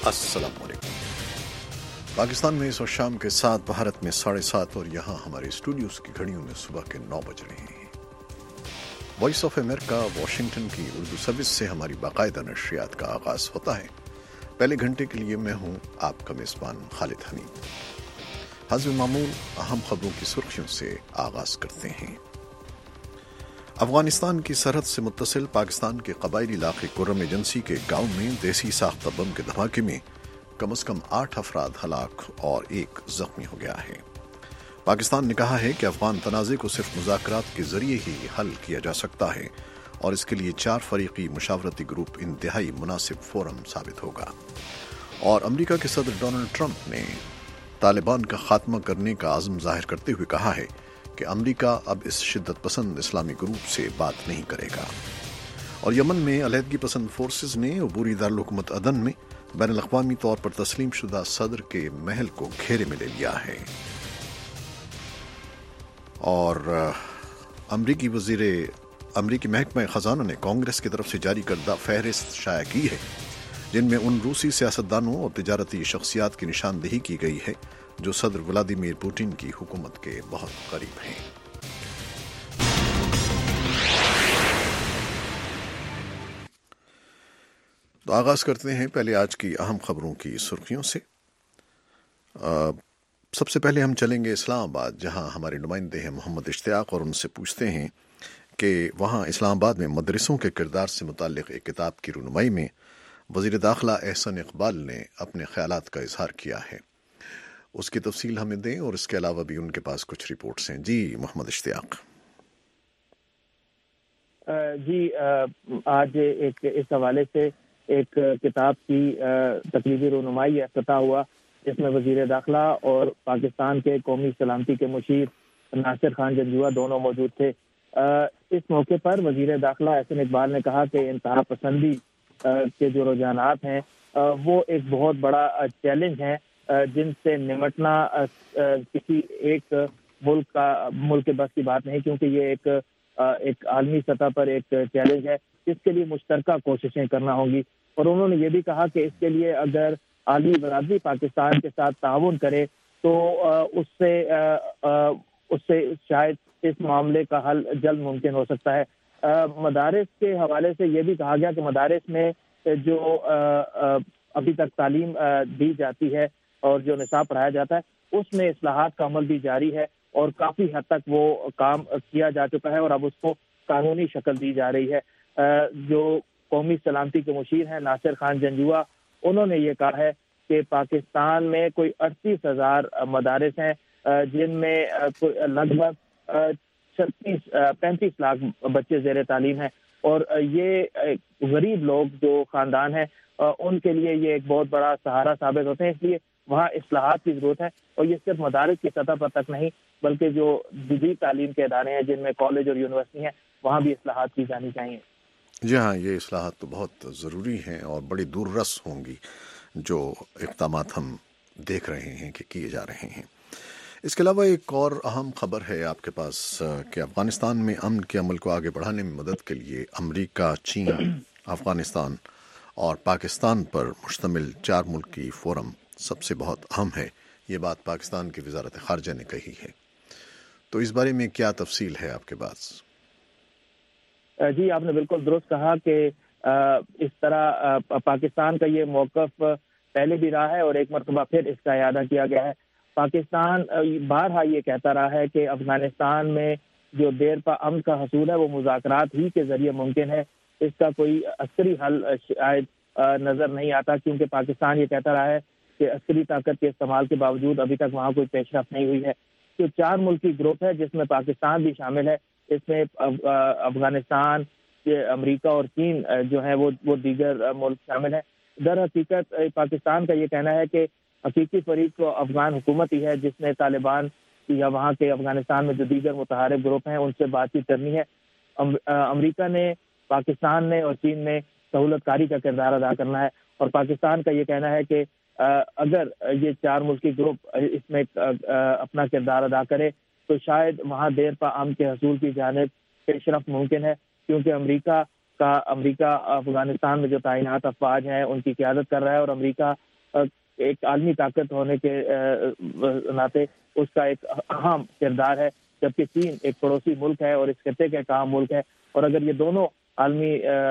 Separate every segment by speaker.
Speaker 1: السلام علیکم۔ پاکستان میں اس وقت شام کے 7، بھارت میں 7:30 اور یہاں ہمارے اسٹوڈیوز کی گھڑیوں میں صبح کے 9 بج رہے ہیں۔ وائس آف امریکہ واشنگٹن کی اردو سروس سے ہماری باقاعدہ نشریات کا آغاز ہوتا ہے۔ پہلے گھنٹے کے لیے میں ہوں آپ کا میزبان خالد حمید۔ حسب معمول اہم خبروں کی سرخیوں سے آغاز کرتے ہیں۔ افغانستان کی سرحد سے متصل پاکستان کے قبائلی علاقے کرم ایجنسی کے گاؤں میں دیسی ساختہ بم کے دھماکے میں کم از کم 8 افراد ہلاک اور 1 زخمی ہو گیا ہے۔ پاکستان نے کہا ہے کہ افغان تنازع کو صرف مذاکرات کے ذریعے ہی حل کیا جا سکتا ہے اور اس کے لیے 4 فریقی مشاورتی گروپ انتہائی مناسب فورم ثابت ہوگا۔ اور امریکہ کے صدر ڈونلڈ ٹرمپ نے طالبان کا خاتمہ کرنے کا عزم ظاہر کرتے ہوئے کہا ہے کہ امریکہ اب اس شدت پسند اسلامی گروپ سے بات نہیں کرے گا۔ اور یمن میں علیحدگی پسند فورسز نے عبوری دارالحکومت عدن میں بین الاقوامی طور پر تسلیم شدہ صدر کے محل کو گھیرے میں لے لیا ہے۔ اور امریکی محکمہ خزانہ نے کانگریس کی طرف سے جاری کردہ فہرست شائع کی ہے جن میں ان روسی سیاستدانوں اور تجارتی شخصیات کی نشاندہی کی گئی ہے جو صدر ولادیمیر پوٹن کی حکومت کے بہت قریب ہیں۔ تو آغاز کرتے ہیں پہلے آج کی اہم خبروں کی سرخیوں سے۔ سب سے پہلے ہم چلیں گے اسلام آباد، جہاں ہمارے نمائندے ہیں محمد اشتیاق، اور ان سے پوچھتے ہیں کہ وہاں اسلام آباد میں مدرسوں کے کردار سے متعلق ایک کتاب کی رونمائی میں وزیر داخلہ احسن اقبال نے اپنے خیالات کا اظہار کیا ہے۔ اس کی تفصیل ہمیں دیں، اور اس کے علاوہ بھی ان کے پاس کچھ رپورٹس ہیں۔ جی محمد اشتیاق۔
Speaker 2: جی آج اس حوالے سے ایک کتاب کی تقریبی رونمائی افتتاح ہوا جس میں وزیر داخلہ اور پاکستان کے قومی سلامتی کے مشیر ناصر خان جنجوعہ دونوں موجود تھے۔ اس موقع پر وزیر داخلہ احسن اقبال نے کہا کہ انتہا پسندی کے جو رجحانات ہیں وہ ایک بہت بڑا چیلنج ہے جن سے نمٹنا کسی ایک ملک کے بس کی بات نہیں، کیونکہ یہ ایک عالمی سطح پر ایک چیلنج ہے جس کے لیے مشترکہ کوششیں کرنا ہوں گی۔ اور انہوں نے یہ بھی کہا کہ اس کے لیے اگر عالمی برادری پاکستان کے ساتھ تعاون کرے تو اس سے شاید اس معاملے کا حل جلد ممکن ہو سکتا ہے۔ مدارس کے حوالے سے یہ بھی کہا گیا کہ مدارس میں جو ابھی تک تعلیم دی جاتی ہے اور جو نصاب پڑھایا جاتا ہے اس میں اصلاحات کا عمل بھی جاری ہے اور کافی حد تک وہ کام کیا جا چکا ہے اور اب اس کو قانونی شکل دی جا رہی ہے۔ جو قومی سلامتی کے مشیر ہیں ناصر خان جنجوعہ، انہوں نے یہ کہا ہے کہ پاکستان میں کوئی 38,000 مدارس ہیں جن میں لگ بھگ 35 لاکھ بچے زیر تعلیم ہیں، اور یہ غریب لوگ جو خاندان ہیں ان کے لیے یہ ایک بہت بڑا سہارا ثابت ہوتے ہیں۔ اس لیے وہاں اصلاحات کی ضرورت ہے، اور یہ صرف مدارس کی سطح پر تک نہیں بلکہ جو جدید تعلیم کے ادارے ہیں جن میں کالج اور یونیورسٹی ہیں وہاں بھی اصلاحات کی جانی چاہیے۔
Speaker 1: جی ہاں، یہ اصلاحات تو بہت ضروری ہیں اور بڑی دور رس ہوں گی جو اقدامات ہم دیکھ رہے ہیں کہ کیے جا رہے ہیں۔ اس کے علاوہ ایک اور اہم خبر ہے آپ کے پاس کہ افغانستان میں امن کے عمل کو آگے بڑھانے میں مدد کے لیے امریکہ، چین، افغانستان اور پاکستان پر مشتمل 4 ملکی فورم سب سے بہت اہم ہے۔ یہ بات پاکستان کی وزارت خارجہ نے کہی ہے، تو اس بارے میں کیا تفصیل ہے آپ کے پاس؟
Speaker 2: جی آپ نے بالکل درست کہا کہ اس طرح پاکستان کا یہ موقف پہلے بھی رہا ہے اور ایک مرتبہ پھر اس کا اعادہ کیا گیا ہے۔ پاکستان بارہا یہ کہتا رہا ہے کہ افغانستان میں جو دیر پا امن کا حصول ہے وہ مذاکرات ہی کے ذریعے ممکن ہے، اس کا کوئی عسکری حل شاید نظر نہیں آتا، کیونکہ پاکستان یہ کہتا رہا ہے کہ عسکری طاقت کے استعمال کے باوجود ابھی تک وہاں کوئی پیش رفت نہیں ہوئی ہے۔ جو 4 ملکی گروپ ہے جس میں پاکستان بھی شامل ہے، اس میں افغانستان، امریکہ اور چین جو ہے وہ دیگر ملک شامل ہیں۔ در حقیقت پاکستان کا یہ کہنا ہے کہ حقیقی فریق تو افغان حکومت ہی ہے جس نے طالبان یا وہاں کے افغانستان میں جو دیگر متحارب گروپ ہیں ان سے بات چیت کرنی ہے۔ امریکہ نے، پاکستان نے اور چین نے سہولت کاری کا کردار ادا کرنا ہے، اور پاکستان کا یہ کہنا ہے کہ اگر یہ 4 ملکی گروپ اس میں اپنا کردار ادا کرے تو شاید وہاں دیر پا امن کے حصول کی جانب پیش رفت ممکن ہے، کیونکہ امریکہ افغانستان میں جو تعینات افواج ہیں ان کی قیادت کر رہا ہے، اور امریکہ ایک عالمی طاقت ہونے کے ناطے اس کا ایک اہم کردار ہے، جبکہ چین ایک پڑوسی ملک ہے اور اس خطے کا ایک اہم ملک ہے، اور اگر یہ دونوں عالمی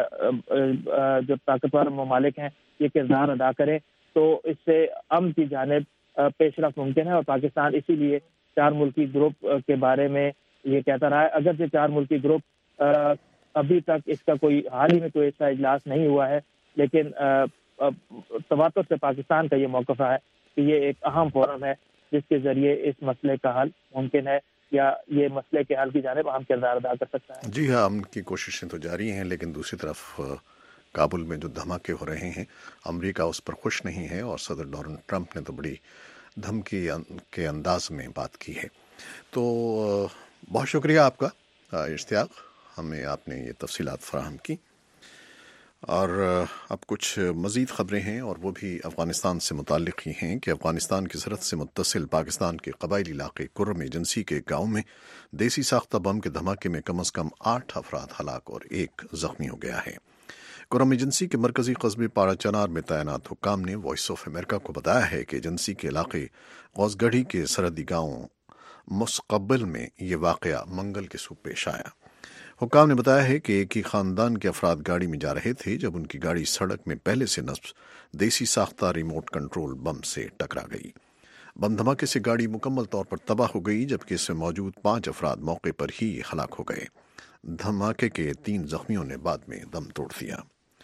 Speaker 2: جو طاقتور ممالک ہیں یہ کردار ادا کریں تو اس سے امن کی جانب پیش رفت ممکن ہے، اور پاکستان اسی لیے 4 ملکی گروپ کے بارے میں یہ کہتا رہا ہے۔ اگرچہ 4 ملکی گروپ ابھی تک اس کا حال ہی میں کوئی ایسا اجلاس نہیں ہوا ہے، لیکن تواتر سے پاکستان کا یہ موقف ہے کہ یہ ایک اہم فورم ہے جس کے ذریعے اس مسئلے کا حل ممکن ہے، یا یہ مسئلے کے حل کی جانب اہم کردار ادا کر سکتا ہے۔
Speaker 1: جی ہاں، امن کی کوششیں تو جاری ہیں، لیکن دوسری طرف کابل میں جو دھماکے ہو رہے ہیں امریکہ اس پر خوش نہیں ہے، اور صدر ڈونلڈ ٹرمپ نے تو بڑی دھمکی کے انداز میں بات کی ہے۔ تو بہت شکریہ آپ کا اشتیاق، ہمیں آپ نے یہ تفصیلات فراہم کی۔ اور اب کچھ مزید خبریں ہیں، اور وہ بھی افغانستان سے متعلق ہی ہیں کہ افغانستان کی سرحد سے متصل پاکستان کے قبائلی علاقے کرم ایجنسی کے گاؤں میں دیسی ساختہ بم کے دھماکے میں کم از کم 8 افراد ہلاک اور 1 زخمی ہو گیا ہے۔ کرم ایجنسی کے مرکزی قصبے پارا چنار میں تعینات حکام نے وائس آف امریکہ کو بتایا ہے کہ ایجنسی کے علاقے غوث گڑھی کے سرحدی گاؤں مسقبل میں یہ واقعہ منگل کے صبح پیش آیا۔ حکام نے بتایا ہے کہ ایک ہی خاندان کے افراد گاڑی میں جا رہے تھے جب ان کی گاڑی سڑک میں پہلے سے نصب دیسی ساختہ ریموٹ کنٹرول بم سے ٹکرا گئی۔ بم دھماکے سے گاڑی مکمل طور پر تباہ ہو گئی، جبکہ اس میں موجود 5 افراد موقع پر ہی ہلاک ہو گئے۔ دھماکے کے 3 زخمیوں نے بعد میں دم توڑ دیا۔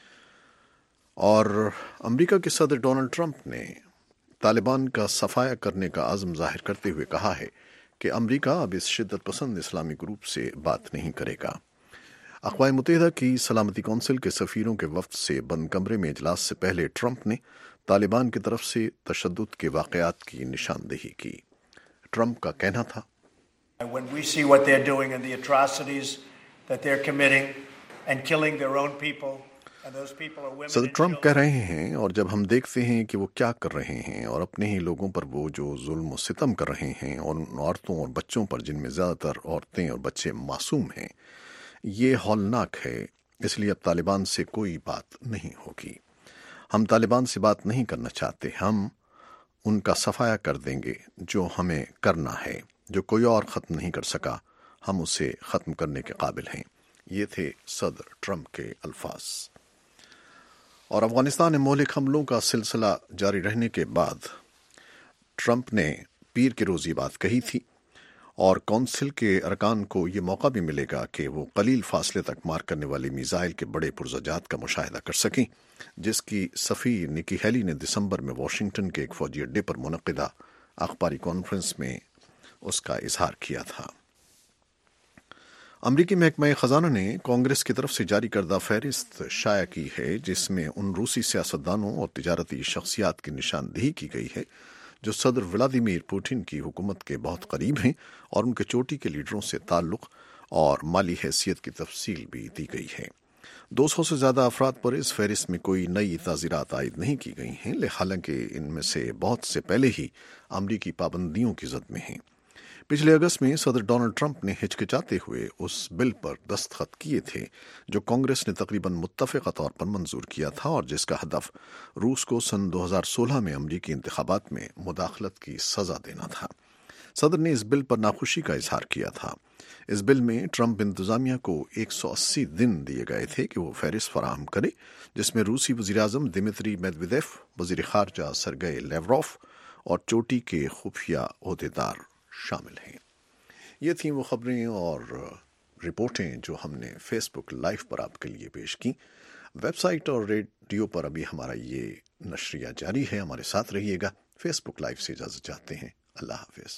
Speaker 1: اور امریکہ کے صدر ڈونلڈ ٹرمپ نے طالبان کا صفایا کرنے کا عزم ظاہر کرتے ہوئے کہا ہے کہ امریکہ اب اس شدت پسند اسلامی گروپ سے بات نہیں کرے گا۔ اقوام متحدہ کی سلامتی کونسل کے سفیروں کے وفد سے بند کمرے میں اجلاس سے پہلے ٹرمپ نے طالبان کی طرف سے تشدد کے واقعات کی نشاندہی کی۔ ٹرمپ کا کہنا تھا،
Speaker 3: When we see what they're doing and the atrocities that they're committing and killing their own people, and those people are women and
Speaker 1: صدر
Speaker 3: children.
Speaker 1: ٹرمپ کہہ رہے ہیں، اور جب ہم دیکھتے ہیں کہ وہ کیا کر رہے ہیں اور اپنے ہی لوگوں پر وہ جو ظلم و ستم کر رہے ہیں، اور ان عورتوں اور بچوں پر جن میں زیادہ تر عورتیں اور بچے معصوم ہیں، یہ ہولناک ہے۔ اس لیے اب طالبان سے کوئی بات نہیں ہوگی۔ ہم طالبان سے بات نہیں کرنا چاہتے، ہم ان کا صفایا کر دیں گے جو ہمیں کرنا ہے، جو کوئی اور ختم نہیں کر سکا، ہم اسے ختم کرنے کے قابل ہیں۔ یہ تھے صدر ٹرمپ کے الفاظ۔ اور افغانستان میں مہلک حملوں کا سلسلہ جاری رہنے کے بعد ٹرمپ نے پیر کے روز یہ بات کہی تھی، اور کونسل کے ارکان کو یہ موقع بھی ملے گا کہ وہ قلیل فاصلے تک مار کرنے والی میزائل کے بڑے پرزجات کا مشاہدہ کر سکیں، جس کی سفیر نکی ہیلی نے دسمبر میں واشنگٹن کے ایک فوجی اڈے پر منعقدہ اخباری کانفرنس میں اس کا اظہار کیا تھا۔ امریکی محکمہ خزانہ نے کانگریس کی طرف سے جاری کردہ فہرست شائع کی ہے، جس میں ان روسی سیاستدانوں اور تجارتی شخصیات کی نشاندہی کی گئی ہے جو صدر ولادیمیر پوٹن کی حکومت کے بہت قریب ہیں، اور ان کے چوٹی کے لیڈروں سے تعلق اور مالی حیثیت کی تفصیل بھی دی گئی ہے۔ 200 سے زیادہ افراد پر اس فہرست میں کوئی نئی تعزیرات عائد نہیں کی گئی ہیں، حالانکہ ان میں سے بہت سے پہلے ہی امریکی پابندیوں کی زد میں ہیں۔ پچھلے اگست میں صدر ڈونلڈ ٹرمپ نے ہچکچاتے ہوئے اس بل پر دستخط کیے تھے جو کانگریس نے تقریباً متفقہ طور پر منظور کیا تھا، اور جس کا ہدف روس کو سن 2016 میں امریکی انتخابات میں مداخلت کی سزا دینا تھا۔ صدر نے اس بل پر ناخوشی کا اظہار کیا تھا۔ اس بل میں ٹرمپ انتظامیہ کو 180 دن دیے گئے تھے کہ وہ فہرست فراہم کرے، جس میں روسی وزیراعظم دمیتری میدویدیف، وزیر خارجہ سرگئی لیوروف اور چوٹی کے خفیہ عہدیدار شامل ہیں۔ یہ تھیں وہ خبریں اور رپورٹیں جو ہم نے فیس بک لائیو پر آپ کے لیے پیش کی۔ ویب سائٹ اور ریڈیو پر ابھی ہمارا یہ نشریہ جاری ہے، ہمارے ساتھ رہیے گا۔ فیس بک لائیو سے اجازت چاہتے ہیں، اللہ حافظ۔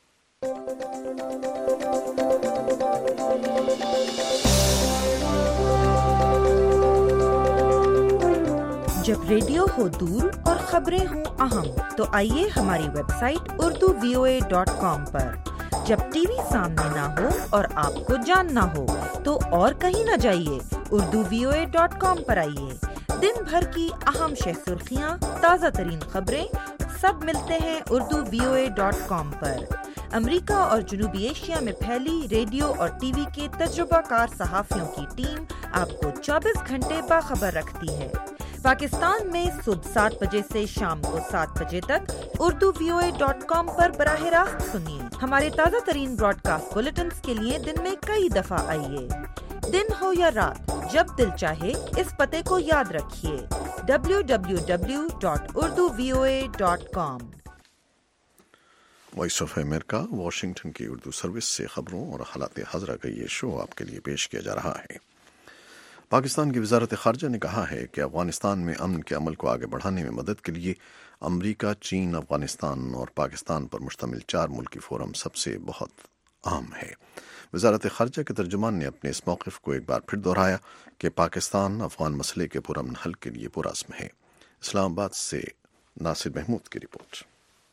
Speaker 4: جب ریڈیو ہو دور اور خبریں ہوں اہم تو آئیے ہماری ویب سائٹ urduvoa.com پر۔ جب ٹی وی سامنے نہ ہو اور آپ کو جاننا ہو تو اور کہیں نہ جائیے، urduvoa.com پر آئیے۔ دن بھر کی اہم شہ سرخیاں، تازہ ترین خبریں سب ملتے ہیں urduvoa.com پر۔ امریکہ اور جنوبی ایشیا میں پھیلی ریڈیو اور ٹی وی کے تجربہ کار صحافیوں کی ٹیم آپ کو 24 گھنٹے باخبر رکھتی ہے۔ पाकिस्तान में सुबह 7 बजे से शाम को 7 बजे तक urduvoa.com पर बराह रास्त सुनिए। हमारे ताज़ा तरीन ब्रॉडकास्ट बुलेटिन्स के लिए दिन में कई दफा आइए। दिन हो या रात, जब दिल चाहे इस पते को याद रखिए, www.urduvoa.com।
Speaker 1: Voice of America Washington की उर्दू सर्विस से खबरों और हालात हाज़रा का ये शो आपके लिए पेश किया जा रहा है। पाकिस्तान की वजारत ख़ारजा ने कहा है कि अफगानिस्तान में अमन के अमल को आगे बढ़ाने में मदद के लिए अमरीका, चीन, अफगानिस्तान और पाकिस्तान पर मुश्तमिल 4 मुल्की फोरम सबसे बहुत अहम है। वजारत ख़ारजा के तर्जुमान ने अपने इस मौक़िफ़ को एक बार फिर दोहराया कि पाकिस्तान अफ़गान मसले के पुरअमन हल के लिए पुरअज़्म है। इस्लामाबाद से नासिर महमूद की रिपोर्ट।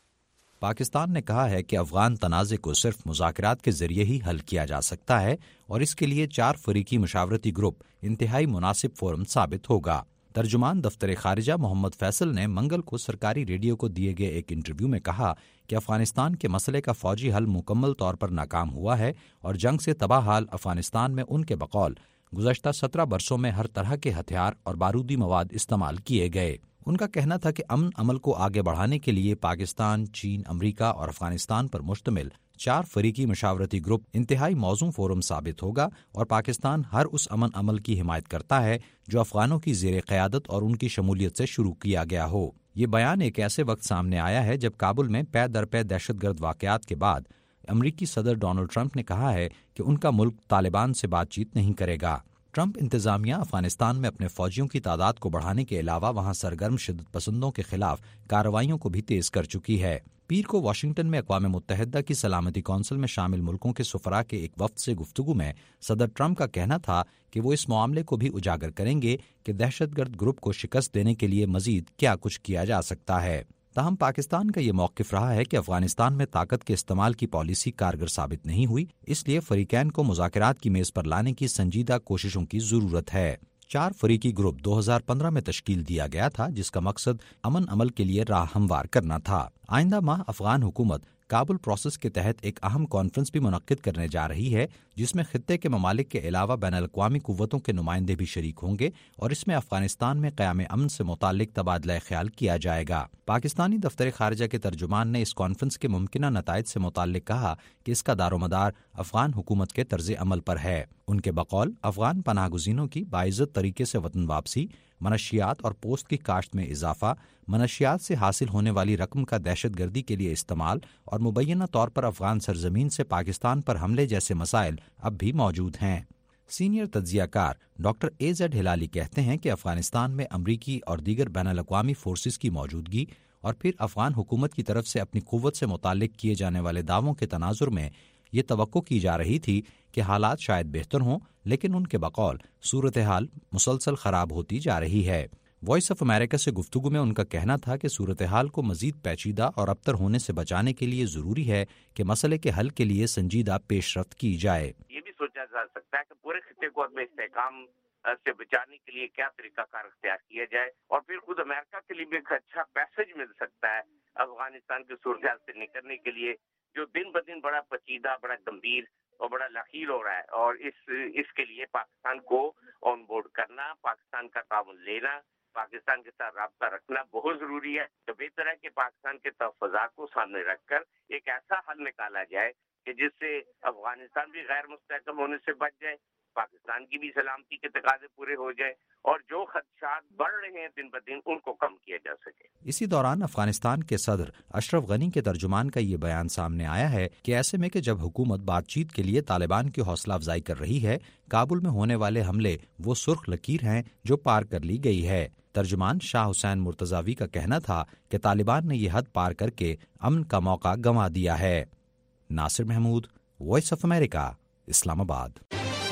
Speaker 5: पाकिस्तान ने कहा है कि अफगान तनाज़े को सिर्फ मुज़ाकरात के जरिए ही हल किया जा सकता है और इसके लिए 4 फ़रीकी मशावरती ग्रुप इंतहाई मुनासिब फोरम साबित होगा। तर्जुमान दफ्तर ख़ारिजा मोहम्मद फैसल ने मंगल को सरकारी रेडियो को दिए गए एक इंटरव्यू में कहा कि अफगानिस्तान के मसले का फ़ौजी हल मुकम्मल तौर पर नाकाम हुआ है और जंग से तबाह हाल अफगानिस्तान में उनके बकौल गुज़श्ता 17 बरसों में हर तरह के हथियार और बारूदी मवाद इस्तेमाल किए गए। उनका कहना था कि अमन अमल को आगे बढ़ाने के लिए पाकिस्तान, चीन, अमरीका और अफगानिस्तान पर मुश्तमिल 4 फ़रीकी मशावरती ग्रुप इंतहाई मौजूद फोरम साबित होगा और पाकिस्तान हर उस अमन अमल की हिमायत करता है जो अफगानों की ज़ेर क़यादत और उनकी शमूलियत से शुरू किया गया हो। ये बयान एक ऐसे वक्त सामने आया है जब काबुल में पै दर पै दहशतगर्द वाक़यात के बाद अमरीकी सदर डोनाल्ड ट्रंप ने कहा है कि उनका मुल्क तालिबान से बातचीत नहीं करेगा। ट्रंप इंतजामिया अफगानिस्तान में अपने फौजियों की तादाद को बढ़ाने के अलावा वहां सरगर्म शिद्दत पसंदों के खिलाफ कार्रवाइयों को भी तेज कर चुकी है। पीर को वाशिंगटन में अक़वाम मुत्तहिदा की सलामती कौंसिल में शामिल मुल्कों के सुफरा के एक वफ्द से गुफ्तगू में सदर ट्रंप का कहना था कि वो इस मामले को भी उजागर करेंगे कि दहशतगर्द ग्रुप को शिकस्त देने के लिए मजीद क्या कुछ किया जा सकता है। ताहम पाकिस्तान का ये मौक़िफ़ रहा है कि अफगानिस्तान में ताकत के इस्तेमाल की पॉलिसी कारगर साबित नहीं हुई, इसलिए फ़रीक़ैन को मुज़ाकरात की मेज़ पर लाने की संजीदा कोशिशों की ज़रूरत है। 4 फ़रीकी ग्रुप 2015 में तश्कील दिया गया था, जिसका मकसद अमन अमल के लिए राह हमवार करना था। आइंदा माह अफ़गान हुकूमत काबुल प्रोसेस के तहत एक अहम कॉन्फ्रेंस भी मुनक्किद करने जा रही है, जिसमें खित्ते के ममालिक के अलावा बैनुल-अक़वामी कुव्वतों के नुमाइंदे भी शरीक होंगे और इसमें अफगानिस्तान में क़याम अमन से मुताल्लिक तबादला ख्याल किया जाएगा। पाकिस्तानी दफ्तर ख़ारिजा के तर्जुमान ने इस कॉन्फ्रेंस के मुमकिना नताइज से मुताल्लिक कहा कि इसका दारोमदार अफगान हुकूमत के तर्ज अमल पर है। उनके बकौल अफगान पनाहगुज़ीनों की बाइज़्ज़त तरीके से वतन वापसी, मनशियात और पोस्त की काश्त में इजाफा, मनशियात से हासिल होने वाली रकम का दहशतगर्दी के लिए इस्तेमाल और मुबैना तौर पर अफगान सरजमीन से पाकिस्तान पर हमले जैसे मसाइल अब भी मौजूद हैं। सीनियर तज्ज़ियाकार डॉक्टर AZ हिलाली कहते हैं कि अफगानिस्तान में अमरीकी और दीगर बैनुल-अक़वामी फोर्सेस की मौजूदगी और फिर अफगान हुकूमत की तरफ से अपनी कुव्वत से मुताल्लिक किए जाने वाले दावों के तनाजुर में ये तवक्को की जा रही थी कि हालात शायद बेहतर हों, लेकिन उनके बकौल सूरत हाल मुसलसल ख़राब होती जा रही है। वॉइस ऑफ अमेरिका से गुफ्तगू में उनका कहना था कि सूरत हाल को मजीद पेचीदा और अबतर होने से बचाने के लिए ज़रूरी है कि मसले के हल के लिए संजीदा पेशरफ्त की जाए।
Speaker 6: ये भी सोचा जा सकता है कि पूरे खित्ते को इस्तेहकाम से बचाने के लिए क्या तरीकाकार इख्तियार किया जाए और फिर खुद अमेरिका के लिए भी एक अच्छा पैसेज मिल सकता है अफगानिस्तान की सूरत हाल से निकलने के लिए, जो दिन ब दिन बड़ा पेचीदा, बड़ा गंभीर और बड़ा लाखील हो रहा है। और इसके लिए पाकिस्तान को ऑन बोर्ड करना, पाकिस्तान का ताउन लेना, पाकिस्तान के साथ राब्ता रखना बहुत जरूरी है। तो बेहतर है कि पाकिस्तान के तहफ़्फ़ुज़ात को सामने रखकर एक ऐसा हल निकाला जाए कि जिससे अफगानिस्तान भी गैर मुस्तहकम होने से बच जाए, पाकिस्तान की भी सलामती के तकाजे पूरे हो जाए और जो खदशात बढ़ रहे हैं दिन ब दिन उनको कम किया जा सके।
Speaker 5: इसी दौरान अफगानिस्तान के सदर अशरफ गनी के तर्जुमान का ये बयान सामने आया है कि ऐसे में कि जब हुकूमत बातचीत के लिए तालिबान की हौसला अफजाई कर रही है, काबुल में होने वाले हमले वो सुर्ख लकीर हैं जो पार कर ली गई है। तर्जुमान शाह हुसैन मुर्तजावी का कहना था कि तालिबान ने यह हद पार करके अमन का मौका गंवा दिया है। Nasir Mahmood, voice of America, Islamabad.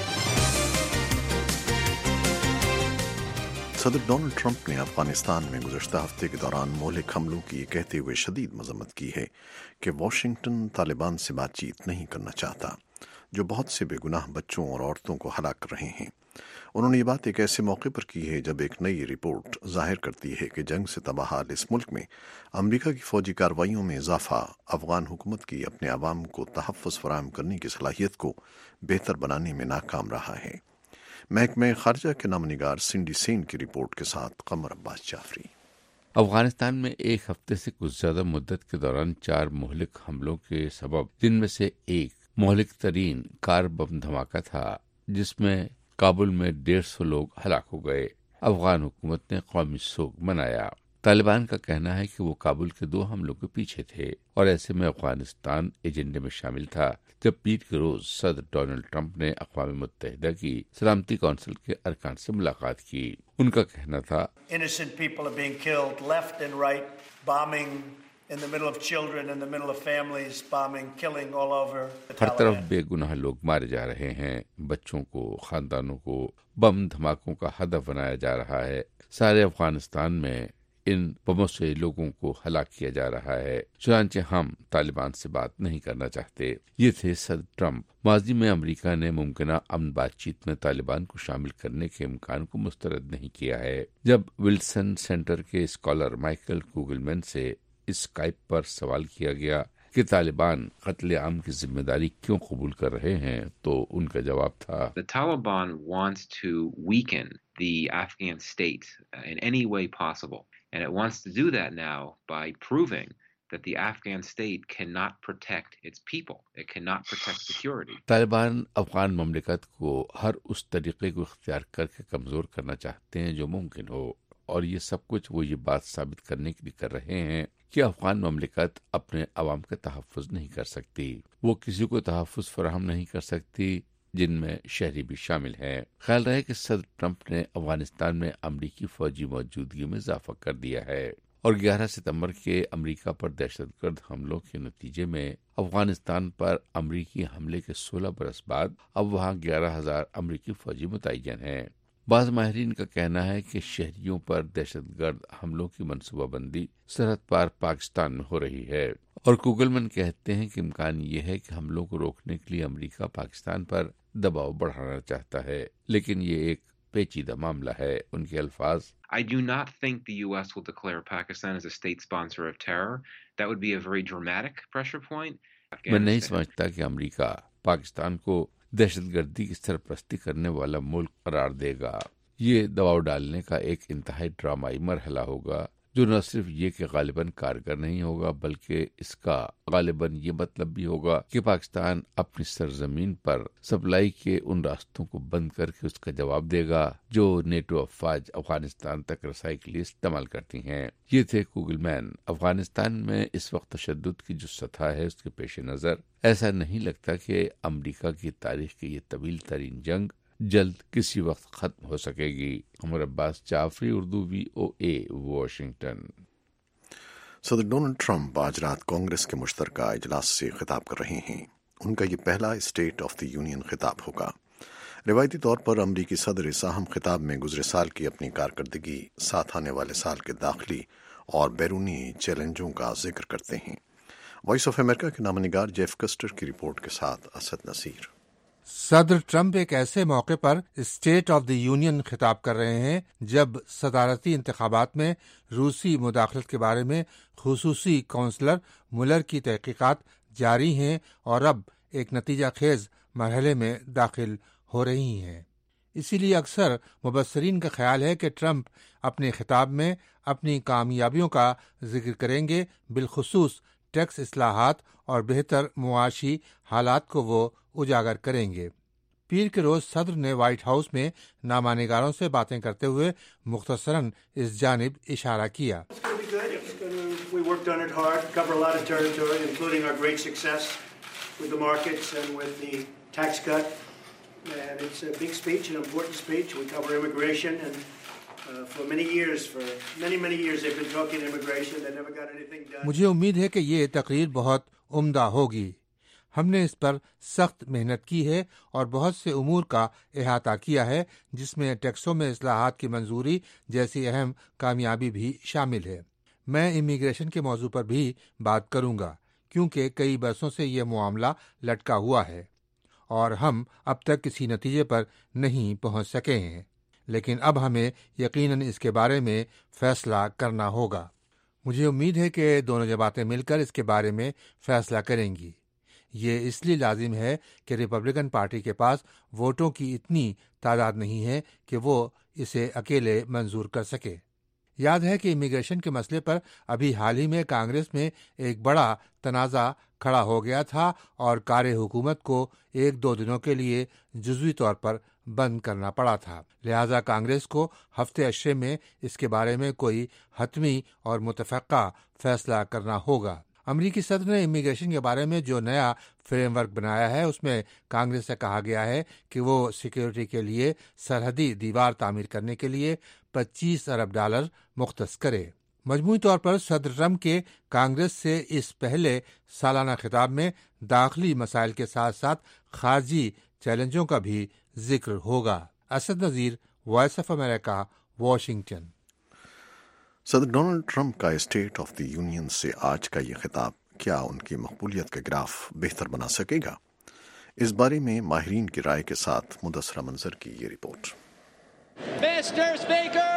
Speaker 1: सदर डोनाल्ड ट्रंप ने अफगानिस्तान में गुज़श्ता हफ्ते के दौरान मोहलिक हमलों की कहते हुए शदीद मज़म्मत की है कि वाशिंगटन तालिबान से बातचीत नहीं करना चाहता, जो बहुत से बेगुनाह बच्चों और औरतों को हलाक कर रहे हैं। उन्होंने ये बात एक ऐसे मौके पर की है जब एक नई रिपोर्ट जाहिर करती है कि जंग से तबाहाल इस मुल्क में अमरीका की फौजी कार्रवाइयों में इजाफा अफगान हुकूमत की अपने अवाम को तहफ़्फ़ुज़ फराहम करने की सलाहियत को बेहतर बनाने में नाकाम रहा है। محکمہ خارجہ کے نامہ نگار سنڈی سین کی رپورٹ کے ساتھ قمر عباس جعفری۔
Speaker 7: افغانستان میں ایک ہفتے سے کچھ زیادہ مدت کے دوران 4 مہلک حملوں کے سبب، جن میں سے ایک مہلک ترین کار بم دھماکہ تھا جس میں کابل میں 150 لوگ ہلاک ہو گئے، افغان حکومت نے قومی سوگ منایا۔ طالبان کا کہنا ہے کہ وہ کابل کے 2 حملوں کے پیچھے تھے اور ایسے میں افغانستان ایجنڈے میں شامل تھا، جب پیر کے روز صدر ڈونلڈ ٹرمپ نے اقوام متحدہ کی سلامتی کونسل کے ارکان سے ملاقات کی۔ ان کا کہنا تھا
Speaker 3: Innocent people are being killed left and right, bombing in the middle of children, in the middle of families, bombing, killing all over the
Speaker 7: ہر طرف
Speaker 3: Taliban.
Speaker 7: بے گناہ لوگ مارے جا رہے ہیں، بچوں کو، خاندانوں کو بم دھماکوں کا ہدف بنایا جا رہا ہے۔ سارے افغانستان میں ان بموں سے لوگوں کو ہلاک کیا جا رہا ہے، چنانچہ ہم طالبان سے بات نہیں کرنا چاہتے۔ یہ تھے صدر ٹرمپ۔ ماضی میں امریکہ نے ممکنہ امن بات چیت میں طالبان کو شامل کرنے کے امکان کو مسترد نہیں کیا ہے۔ جب ولسن سینٹر کے اسکالر مائیکل کوگلمین سے اسکائپ پر سوال کیا گیا کہ طالبان قتل عام کی ذمہ داری کیوں قبول کر رہے ہیں، تو ان کا جواب تھا
Speaker 8: The Taliban wants to weaken the Afghan state in any way possible. And it wants to do that now by proving that the Afghan state cannot protect its people. It cannot protect security.
Speaker 7: Taliban Afghan مملکت کو ہر اس طریقے کو اختیار کر کے کمزور کرنا چاہتے ہیں جو ممکن ہو، اور یہ سب کچھ وہ یہ بات ثابت کرنے کے لیے کر رہے ہیں کہ افغان مملکت اپنے عوام کا تحفظ نہیں کر سکتی، وہ کسی کو تحفظ فراہم نہیں کر سکتی، جن میں شہری بھی شامل ہیں۔ خیال رہے کہ صدر ٹرمپ نے افغانستان میں امریکی فوجی موجودگی میں اضافہ کر دیا ہے، اور 11 ستمبر کے امریکہ پر دہشت گرد حملوں کے نتیجے میں افغانستان پر امریکی حملے کے 16 برس بعد اب وہاں 11,000 امریکی فوجی متعین ہیں۔ بعض ماہرین کا کہنا ہے کہ شہریوں پر دہشت گرد حملوں کی منصوبہ بندی سرحد پار پاکستان میں ہو رہی ہے، اور کوگلمن کہتے ہیں کہ امکان یہ ہے کہ حملوں کو روکنے کے لیے امریکہ پاکستان پر دباؤ بڑھانا چاہتا ہے، لیکن یہ ایک پیچیدہ معاملہ ہے۔ ان کے الفاظ
Speaker 8: I do not think the U.S. will declare Pakistan as a state sponsor of terror. That would be a very dramatic pressure point.
Speaker 7: میں نہیں سمجھتا کہ امریکہ پاکستان کو دہشت گردی کی سرپرستی کرنے والا ملک قرار دے گا۔ یہ دباؤ ڈالنے کا ایک انتہائی ڈرامائی مرحلہ ہوگا، جو نہ صرف یہ کہ غالباً کارگر نہیں ہوگا، بلکہ اس کا غالباً یہ مطلب بھی ہوگا کہ پاکستان اپنی سرزمین پر سپلائی کے ان راستوں کو بند کر کے اس کا جواب دے گا جو نیٹو افواج افغانستان تک رسائی کے لیے استعمال کرتی ہیں۔ یہ تھے کوگلمین۔ افغانستان میں اس وقت تشدد کی جو سطح ہے، اس کے پیش نظر ایسا نہیں لگتا کہ امریکہ کی تاریخ کی یہ طویل ترین جنگ جلد کسی وقت ختم ہو سکے گی۔ Qamar Abbas Jafri, Urdu VOA، Washington.
Speaker 1: صدر ڈونلڈ ٹرمپ آج رات کانگریس کے مشترکہ اجلاس سے خطاب کر رہے ہیں۔ ان کا یہ پہلا اسٹیٹ آف دی یونین خطاب ہوگا۔ روایتی طور پر امریکی صدر اس اہم خطاب میں گزرے سال کی اپنی کارکردگی، ساتھ آنے والے سال کے داخلی اور بیرونی چیلنجوں کا ذکر کرتے ہیں۔ وائس آف امریکہ کے نامہ نگار جیف کسٹر کی رپورٹ کے ساتھ اسد نصیر۔
Speaker 9: صدر ٹرمپ ایک ایسے موقع پر اسٹیٹ آف دی یونین خطاب کر رہے ہیں جب صدارتی انتخابات میں روسی مداخلت کے بارے میں خصوصی کونسلر ملر کی تحقیقات جاری ہیں اور اب ایک نتیجہ خیز مرحلے میں داخل ہو رہی ہیں۔ اسی لیے اکثر مبصرین کا خیال ہے کہ ٹرمپ اپنے خطاب میں اپنی کامیابیوں کا ذکر کریں گے، بالخصوص ٹیکس اصلاحات اور بہتر معاشی حالات کو وہ اجاگر کریں گے۔ پیر کے روز صدر نے وائٹ ہاؤس میں نامہ نگاروں سے باتیں کرتے ہوئے مختصراً اس جانب اشارہ کیا۔
Speaker 3: We worked on it hard, cover a lot of territory, including our great success with the markets and with the tax cut. And it's a big speech, an important speech. We cover immigration, and for many years they've been talking immigration. They never got anything done.
Speaker 9: مجھے امید ہے کہ یہ تقریر بہت عمدہ ہوگی۔ ہم نے اس پر سخت محنت کی ہے اور بہت سے امور کا احاطہ کیا ہے، جس میں ٹیکسوں میں اصلاحات کی منظوری جیسی اہم کامیابی بھی شامل ہے۔ میں امیگریشن کے موضوع پر بھی بات کروں گا، کیونکہ کئی برسوں سے یہ معاملہ لٹکا ہوا ہے اور ہم اب تک کسی نتیجے پر نہیں پہنچ سکے ہیں، لیکن اب ہمیں یقیناً اس کے بارے میں فیصلہ کرنا ہوگا۔ مجھے امید ہے کہ دونوں جماعتیں مل کر اس کے بارے میں فیصلہ کریں گی۔ یہ اس لیے لازم ہے کہ ریپبلکن پارٹی کے پاس ووٹوں کی اتنی تعداد نہیں ہے کہ وہ اسے اکیلے منظور کر سکے۔ یاد ہے کہ امیگریشن کے مسئلے پر ابھی حال ہی میں کانگریس میں ایک بڑا تنازع کھڑا ہو گیا تھا اور کار حکومت کو 1-2 دنوں کے لیے جزوی طور پر بند کرنا پڑا تھا، لہذا کانگریس کو ہفتے اشرے میں اس کے بارے میں کوئی حتمی اور متفقہ فیصلہ کرنا ہوگا۔ امریکی صدر نے امیگریشن کے بارے میں جو نیا فریم ورک بنایا ہے اس میں کانگریس سے کہا گیا ہے کہ وہ سیکیورٹی کے لیے سرحدی دیوار تعمیر کرنے کے لیے $25 ارب مختص کرے۔ مجموعی طور پر صدر ٹرمپ کے کانگریس سے اس پہلے سالانہ خطاب میں داخلی مسائل کے ساتھ ساتھ خارجی چیلنجوں کا بھی ذکر ہوگا۔ Asad Nazir, voice of America, Washington.
Speaker 1: صدر ڈونلڈ ٹرمپ کا اسٹیٹ آف دی یونین سے آج کا یہ خطاب کیا ان کی مقبولیت کا گراف بہتر بنا سکے گا؟ اس بارے میں ماہرین کی رائے کے ساتھ مدثرہ منظر کی یہ report.
Speaker 10: Mr. Speaker,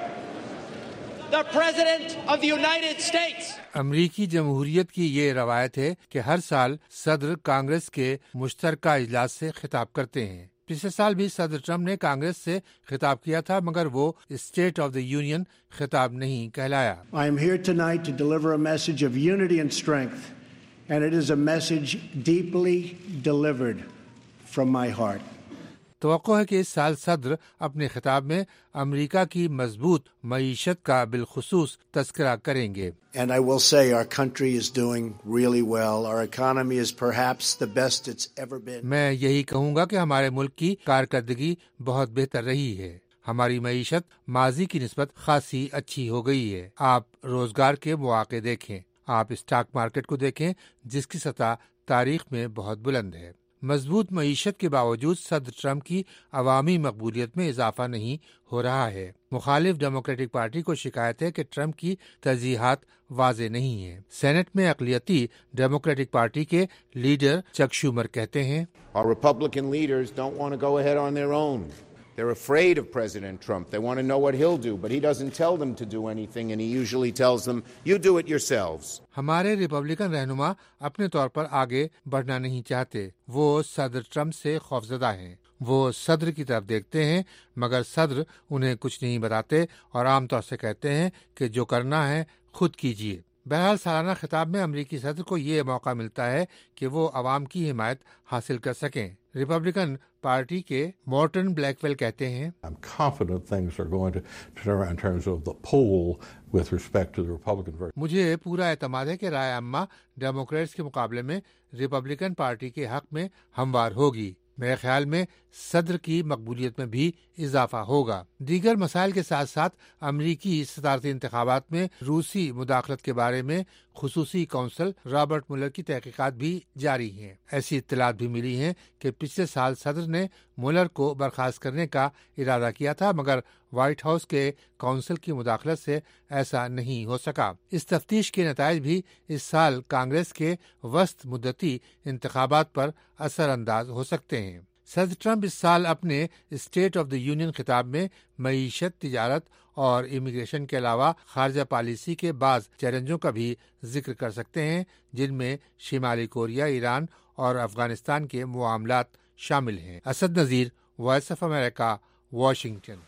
Speaker 10: the President of the United States.
Speaker 9: امریکی جمہوریت کی یہ روایت ہے کہ ہر سال صدر کانگریس کے مشترکہ اجلاس سے خطاب کرتے ہیں۔ پچھلے سال بھی صدر ٹرمپ نے کانگریس سے خطاب کیا تھا مگر وہ اسٹیٹ آف دی یونین خطاب نہیں کہلایا۔
Speaker 3: I am here tonight to deliver a message of unity and strength, and it is a message deeply delivered from my heart.
Speaker 9: توقع ہے کہ اس سال صدر اپنے خطاب میں امریکہ کی مضبوط معیشت کا بالخصوص تذکرہ کریں گے۔
Speaker 3: And I will say our country is doing really well. Our economy is perhaps the best it's ever been.
Speaker 9: میں یہی کہوں گا کہ ہمارے ملک کی کارکردگی بہت بہتر رہی ہے۔ ہماری معیشت ماضی کی نسبت خاصی اچھی ہو گئی ہے۔ آپ روزگار کے مواقع دیکھیں، آپ اسٹاک مارکیٹ کو دیکھیں جس کی سطح تاریخ میں بہت بلند ہے۔ مضبوط معیشت کے باوجود صدر ٹرمپ کی عوامی مقبولیت میں اضافہ نہیں ہو رہا ہے۔ مخالف ڈیموکریٹک پارٹی کو شکایت ہے کہ ٹرمپ کی ترجیحات واضح نہیں ہیں۔ سینٹ میں اقلیتی ڈیموکریٹک پارٹی کے لیڈر چک شومر کہتے ہیں،
Speaker 11: Our Republican leaders don't want to go ahead on their own. They're afraid of President Trump. They want to know what he'll do, but he doesn't tell them to do anything, and he usually tells them, you do it yourselves.
Speaker 9: ہمارے Republican رہنما اپنے طور پر آگے بڑھنا نہیں چاہتے، وہ صدر ٹرمپ سے خوفزدہ ہیں۔ وہ صدر کی طرف دیکھتے ہیں مگر صدر انہیں کچھ نہیں بتاتے اور عام طور سے کہتے ہیں کہ جو کرنا ہے خود کیجیے۔ بہرحال سالانہ خطاب میں امریکی صدر کو یہ موقع ملتا ہے کہ وہ عوام کی حمایت حاصل کر سکیں۔ ریپبلکن پارٹی کے مورٹن بلیک ویل کہتے ہیں،
Speaker 12: I'm confident things are going to turn around in terms of the poll with respect to the Republican version.
Speaker 9: مجھے پورا اعتماد ہے کہ رائے عامہ ڈیموکریٹس کے مقابلے میں ریپبلکن پارٹی کے حق میں ہموار ہوگی۔ میرے خیال میں صدر کی مقبولیت میں بھی اضافہ ہوگا۔ دیگر مسائل کے ساتھ ساتھ امریکی صدارتی انتخابات میں روسی مداخلت کے بارے میں خصوصی کونسل رابرٹ مولر کی تحقیقات بھی جاری ہیں۔ ایسی اطلاعات بھی ملی ہیں کہ پچھلے سال صدر نے مولر کو برخاست کرنے کا ارادہ کیا تھا مگر وائٹ ہاؤس کے کونسل کی مداخلت سے ایسا نہیں ہو سکا۔ اس تفتیش کے نتائج بھی اس سال کانگریس کے وسط مدتی انتخابات پر اثر انداز ہو سکتے ہیں۔ صدر ٹرمپ اس سال اپنے اسٹیٹ آف دی یونین خطاب میں معیشت، تجارت اور امیگریشن کے علاوہ خارجہ پالیسی کے بعض چیلنجوں کا بھی ذکر کر سکتے ہیں جن میں شمالی کوریا، ایران اور افغانستان کے معاملات شامل ہیں۔ Asad Nazir, voice of America, Washington.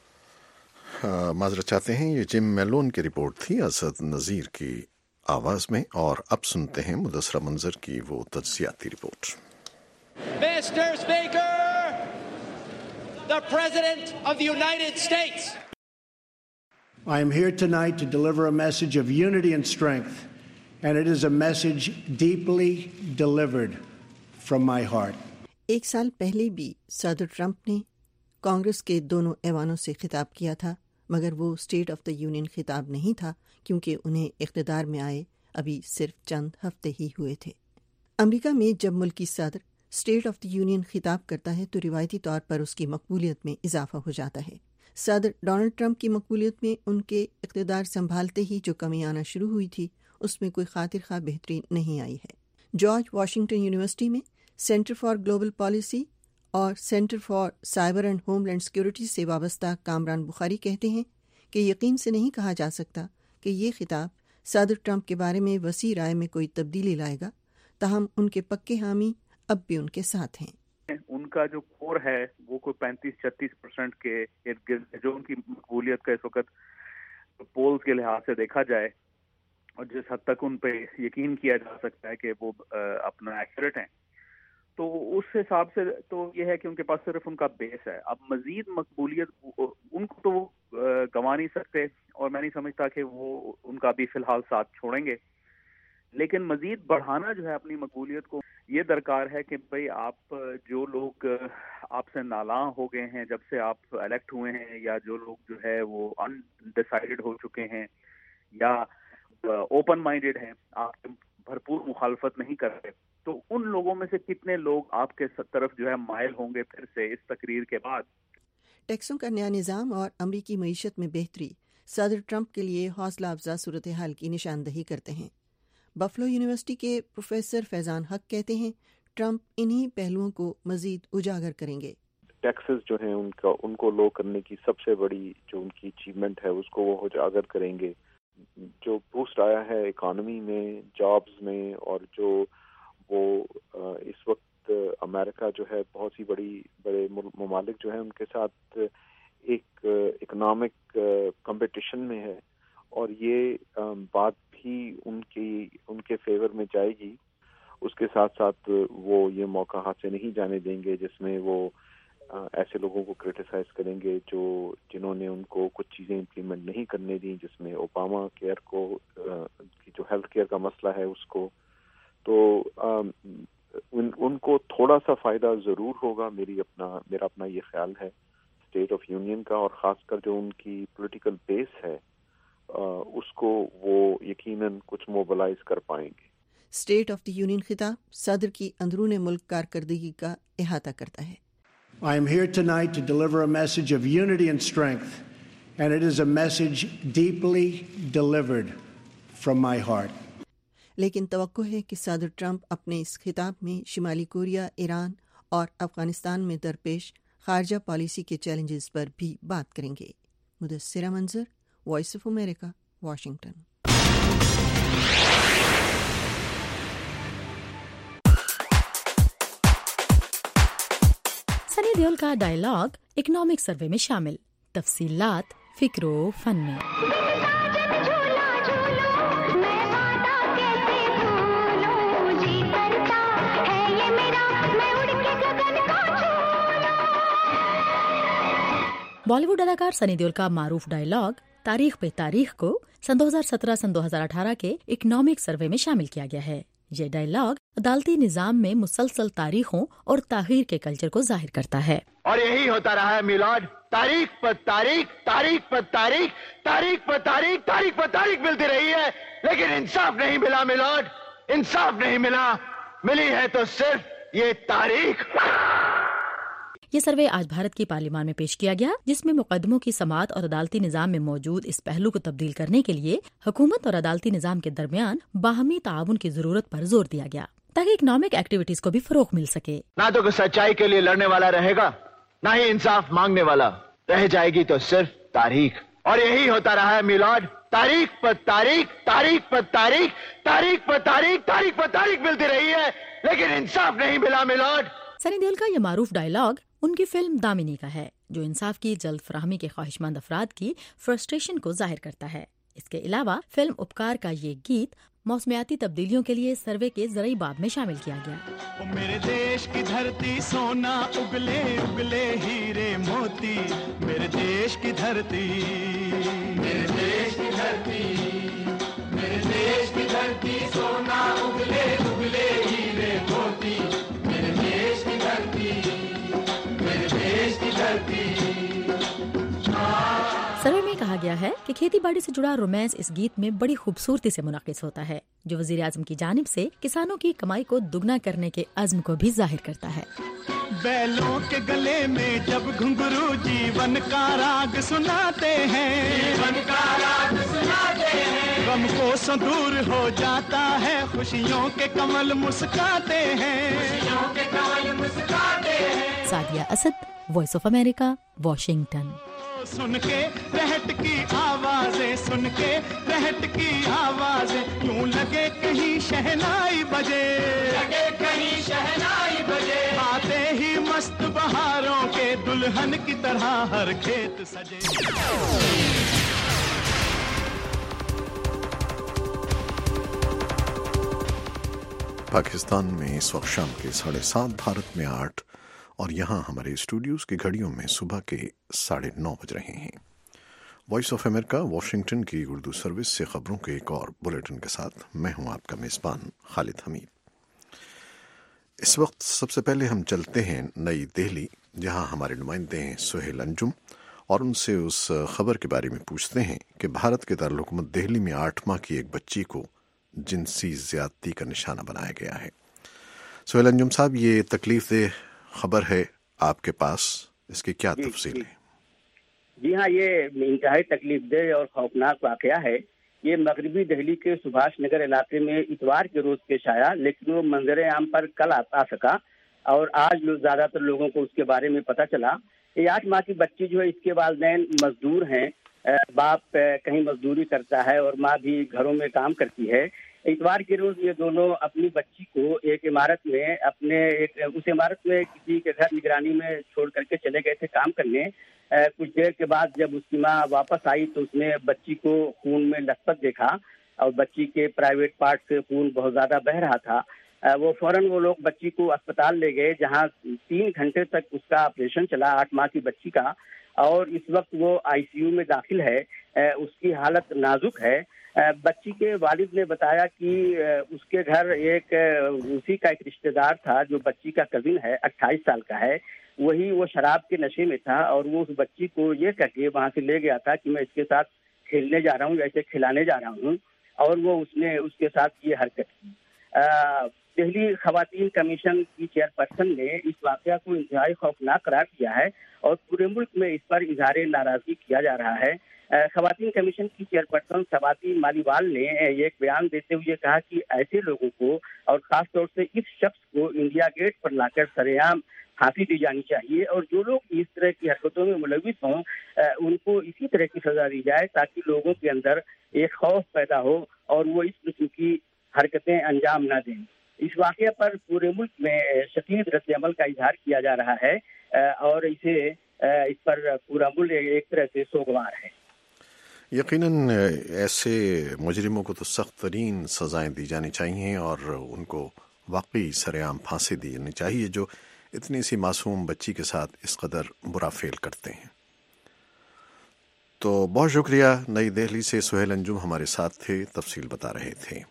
Speaker 1: معذرت چاہتے ہیں، یہ جم میلون کی رپورٹ تھی اسد نذیر کی آواز میں، اور اب سنتے ہیں مدثرہ منظر کی وہ تجزیاتی report.
Speaker 10: Mr. Speaker, the President of the United States.
Speaker 3: I am here tonight to deliver a message of unity and strength, and it is a message deeply delivered from my heart.
Speaker 13: ایک سال پہلے بھی صدر Trump نے کانگریس کے دونوں ایوانوں سے خطاب کیا تھا مگر وہ اسٹیٹ آف دی یونین خطاب نہیں تھا کیونکہ انہیں اقتدار میں آئے ابھی صرف چند ہفتے ہی ہوئے تھے۔ امریکہ میں جب ملکی صدر اسٹیٹ آف دی یونین خطاب کرتا ہے تو روایتی طور پر اس کی مقبولیت میں اضافہ ہو جاتا ہے۔ صدر ڈونلڈ ٹرمپ کی مقبولیت میں ان کے اقتدار سنبھالتے ہی جو کمی آنا شروع ہوئی تھی اس میں کوئی خاطر خواہ بہتری نہیں آئی ہے۔ جارج واشنگٹن یونیورسٹی میں سینٹر فار گلوبل پالیسی اور centre for cyber and homeland security سے وابستہ کامران بخاری کہتے ہیں کہ یقین سے نہیں کہا جا سکتا کہ یہ خطاب صدر ٹرمپ کے بارے میں وسیع رائے میں کوئی تبدیلی لائے گا، تاہم ان کے پکے حامی اب بھی ان کے ساتھ ہیں۔
Speaker 14: ان کا جو کور ہے وہ کوئی 35-36% کے ارد گرد، جو ان کی مقبولیت کا اس وقت پولز کے لحاظ سے دیکھا جائے اور جس حد تک ان پہ یقین کیا جا سکتا ہے کہ وہ اپنا ایکوریٹ ہیں، تو اس حساب سے تو یہ ہے کہ ان کے پاس صرف ان کا بیس ہے۔ اب مزید مقبولیت ان کو تو وہ گنوا نہیں سکتے، اور میں نہیں سمجھتا کہ وہ ان کا بھی فی الحال ساتھ چھوڑیں گے، لیکن مزید بڑھانا جو ہے اپنی مقبولیت کو، یہ درکار ہے کہ بھئی آپ جو لوگ آپ سے نالاں ہو گئے ہیں جب سے آپ الیکٹ ہوئے ہیں، یا جو لوگ جو ہے وہ انڈیسائیڈڈ ہو چکے ہیں یا اوپن مائنڈڈ ہیں، آپ بھرپور مخالفت نہیں کر رہے، تو ان لوگوں میں سے کتنے لوگ آپ کے طرف جو ہے مائل ہوں گے پھر سے اس تقریر کے بعد۔
Speaker 13: ٹیکسوں کا نیا نظام اور امریکی معیشت میں بہتری صدر ٹرمپ کے لیے حوصلہ افزا صورتحال کی نشاندہی کرتے ہیں۔ بفلو یونیورسٹی کے پروفیسر فیضان حق کہتے ہیں ٹرمپ انہی پہلوؤں کو مزید اجاگر کریں گے۔
Speaker 15: ٹیکسز جو ہیں ان کو لو کرنے کی سب سے بڑی جو ان کی اچیومنٹ ہے اس کو وہ اجاگر کریں گے۔ جو بوسٹ آیا ہے اکانومی میں، جابز میں، اور جو وہ اس وقت امریکہ جو ہے بہت سی بڑے ممالک جو ہیں ان کے ساتھ ایک اکنامک کمپٹیشن میں ہے، اور یہ بات بھی ان کے فیور میں جائے گی۔ اس کے ساتھ ساتھ وہ یہ موقع ہاتھ سے نہیں جانے دیں گے جس میں وہ ایسے لوگوں کو کرٹیسائز کریں گے جنہوں نے ان کو کچھ چیزیں امپلیمنٹ نہیں کرنے دیں، جس میں اوباما کیئر کو جو ہیلتھ کیئر کا مسئلہ ہے اس کو، تو ان کو تھوڑا سا فائدہ ضرور ہوگا، میرا اپنا یہ خیال ہے اسٹیٹ آف یونین کا، اور خاص کر جو ان کی پولیٹیکل بیس ہے اس کو وہ یقیناً کچھ موبلائز کر پائیں گے۔
Speaker 13: اسٹیٹ آف دی یونین خطاب صدر کی اندرون ملک کارکردگی کا احاطہ کرتا ہے۔
Speaker 3: I am here tonight to deliver a message of unity and strength, and it is a message deeply delivered from my heart.
Speaker 13: لیکن توقع ہے کہ صدر ٹرمپ اپنے اس خطاب میں شمالی کوریا، ایران اور افغانستان میں درپیش خارجہ پالیسی کے چیلنجز پر بھی بات کریں گے۔ Mudassira Manzar, voice of America, Washington.
Speaker 16: Sunny Deol کا ڈائیلاگ اکنامک سروے میں شامل، تفصیلات فکر و فن میں۔ بالی ووڈ اداکار سنی دیول کا معروف ڈائیلاگ تاریخ پہ تاریخ کو سن 2017 سن 2018 کے اکنامک سروے میں شامل کیا گیا ہے۔ یہ ڈائیلاگ عدالتی نظام میں مسلسل تاریخوں اور تاخیر کے کلچر کو ظاہر کرتا ہے۔
Speaker 17: اور یہی ہوتا رہا ہے میلاد، تاریخ پر تاریخ، تاریخ پر تاریخ، تاریخ پر تاریخ، تاریخ پر تاریخ ملتی رہی ہے، لیکن انصاف نہیں ملا میلاد، انصاف نہیں ملا، ملی ہے تو صرف یہ تاریخ۔
Speaker 16: یہ سروے آج بھارت کی پارلیمان میں پیش کیا گیا، جس میں مقدموں کی سماعت اور عدالتی نظام میں موجود اس پہلو کو تبدیل کرنے کے لیے حکومت اور عدالتی نظام کے درمیان باہمی تعاون کی ضرورت پر زور دیا گیا تاکہ اکنامک ایکٹیویٹیز کو بھی فروغ مل سکے۔
Speaker 17: نہ تو کوئی سچائی کے لیے لڑنے والا رہے گا، نہ ہی انصاف مانگنے والا، رہ جائے گی تو صرف تاریخ۔ اور یہی ہوتا رہا ہے میلاد، تاریخ پر تاریخ، تاریخ پر تاریخ، تاریخ پر تاریخ، تاریخ پر تاریخ ملتی رہی ہے، لیکن انصاف نہیں ملا میلاد۔
Speaker 16: سنی دیول کا یہ معروف ڈائیلاگ ان کی فلم دامنی کا ہے، جو انصاف کی جلد فراہمی کے خواہشمند افراد کی فرسٹریشن کو ظاہر کرتا ہے۔ اس کے علاوہ فلم اپکار کا یہ گیت موسمیاتی تبدیلیوں کے لیے سروے کے زرعی باب میں شامل کیا گیا۔
Speaker 18: میرے دیش کی دھرتی سونا اگلے اگلے ہیرے موتی، میرے دیش کی دھرتی، میرے دیش کی دھرتی، میرے دیش کی دھرتی سونا اگلے اگلے ہیرے موتی، میرے دیش کی دھرتی، میرے دیش کی دھرتی۔
Speaker 16: سروے میں کہا گیا ہے کہ کھیتی باڑی سے جڑا رومانس اس گیت میں بڑی خوبصورتی سے منعکس ہوتا ہے، جو وزیر اعظم کی جانب سے کسانوں کی کمائی کو دگنا کرنے کے عزم کو بھی ظاہر کرتا ہے۔
Speaker 18: بیلوں کے گلے میں جب گھنگرو جیون کا راگ سناتے ہیں، جیون کا راگ سناتے ہیں، غم کو دور ہو جاتا ہے، خوشیوں کے کمل مسکاتے ہیں، خوشیوں کے کمل مسکاتے ہیں۔
Speaker 16: Sadia Asad, voice of America, Washington.
Speaker 18: सुन के रहट की आवाजें, सुन के रहट की आवाजें, यूं लगे कहीं शहनाई बजे, लगे कहीं शहनाई बजे, आते ही मस्त बहारों के दुल्हन की तरह हर खेत सजे।
Speaker 1: पाकिस्तान में इस वक्त शाम के 7:30, भारत में 8 और यहाँ हमारे स्टूडियोज की घड़ियों में सुबह के 9:30 बज रहे हैं। वॉइस ऑफ अमेरिका वाशिंगटन की उर्दू सर्विस से खबरों के एक और बुलेटिन के साथ मैं हूँ आपका मेज़बान खालिद हमीद। इस वक्त सबसे पहले हम चलते हैं नई दिल्ली, जहाँ हमारे नुमाइंदे हैं सुहेल अंजुम, और उनसे उस खबर के बारे में पूछते हैं कि भारत के दारुल-हुकूमत दिल्ली में 8 माह की एक बच्ची को जिनसी ज्यादती का निशाना बनाया गया है। सुहेल अंजुम साहब, ये तकलीफ दे खबर है आपके पास, इसकी क्या तफसील है?
Speaker 19: जी हाँ, ये इंतहाई तकलीफ दे और खौफनाक वाकया है। ये मगरबी दिल्ली के सुभाष नगर इलाके में इतवार के रोज पेश आया, लेकिन वो मंजर आम पर कल आ सका और आज ज्यादातर लोगों को उसके बारे में पता चला। ये 8 माह की बच्ची जो है, इसके वालिदैन मजदूर हैं, बाप कहीं मजदूरी करता है और माँ भी घरों में काम करती है। इतवार के रोज ये दोनों अपनी बच्ची को एक इमारत में उस इमारत में किसी के घर निगरानी में छोड़ करके चले गए थे काम करने। कुछ देर के बाद जब उसकी माँ वापस आई तो उसने बच्ची को खून में लथपथ देखा और बच्ची के प्राइवेट पार्ट से खून बहुत ज्यादा बह रहा था। वो लोग बच्ची को अस्पताल ले गए, जहाँ 3 घंटे तक उसका ऑपरेशन चला 8 माह की बच्ची का, और इस वक्त वो आईसीयू में दाखिल है। उसकी हालत नाजुक है। बच्ची के वालिद ने बताया कि उसके घर एक रूसी का एक रिश्तेदार था जो बच्ची का कजिन है, 28 साल का है। वो शराब के नशे में था और वो उस बच्ची को ये कह के वहाँ से ले गया था कि मैं इसके साथ खेलने जा रहा हूँ, ऐसे खिलाने जा रहा हूँ, और उसने उसके साथ ये हरकत की। दिल्ली खवातीन कमीशन की चेयरपर्सन ने इस वाकया को इंतहाई खौफनाक करार दिया है और पूरे मुल्क में इस पर इजहार नाराजगी किया जा रहा है। खवातीन कमीशन की चेयरपर्सन स्वाति मालीवाल ने एक बयान देते हुए कहा कि ऐसे लोगों को और खासतौर से इस शख्स को इंडिया गेट पर लाकर सरेआम फांसी दी जानी चाहिए और जो लोग इस तरह की हरकतों में मुलविस हों उनको इसी तरह की सजा दी जाए ताकि लोगों के अंदर एक खौफ पैदा हो और वो इस किस्म की हरकतें अंजाम न दें। इस वाक़े पर पूरे मुल्क में शदीद रद्द-ए-अमल का इजहार किया जा रहा है और इस पर पूरा मुल्क एक तरह से सोगवार है।
Speaker 1: यकीनन ऐसे मुजरिमों को तो सख्त तरीन सजाएं दी जानी चाहिए और उनको वाकई सरेआम फांसी दी जानी चाहिए जो इतनी सी मासूम बच्ची के साथ इस कदर बुरा फेल करते हैं। तो बहुत शुक्रिया। नई दिल्ली से सुहेल अंजुम हमारे साथ थे, तफसील बता रहे थे।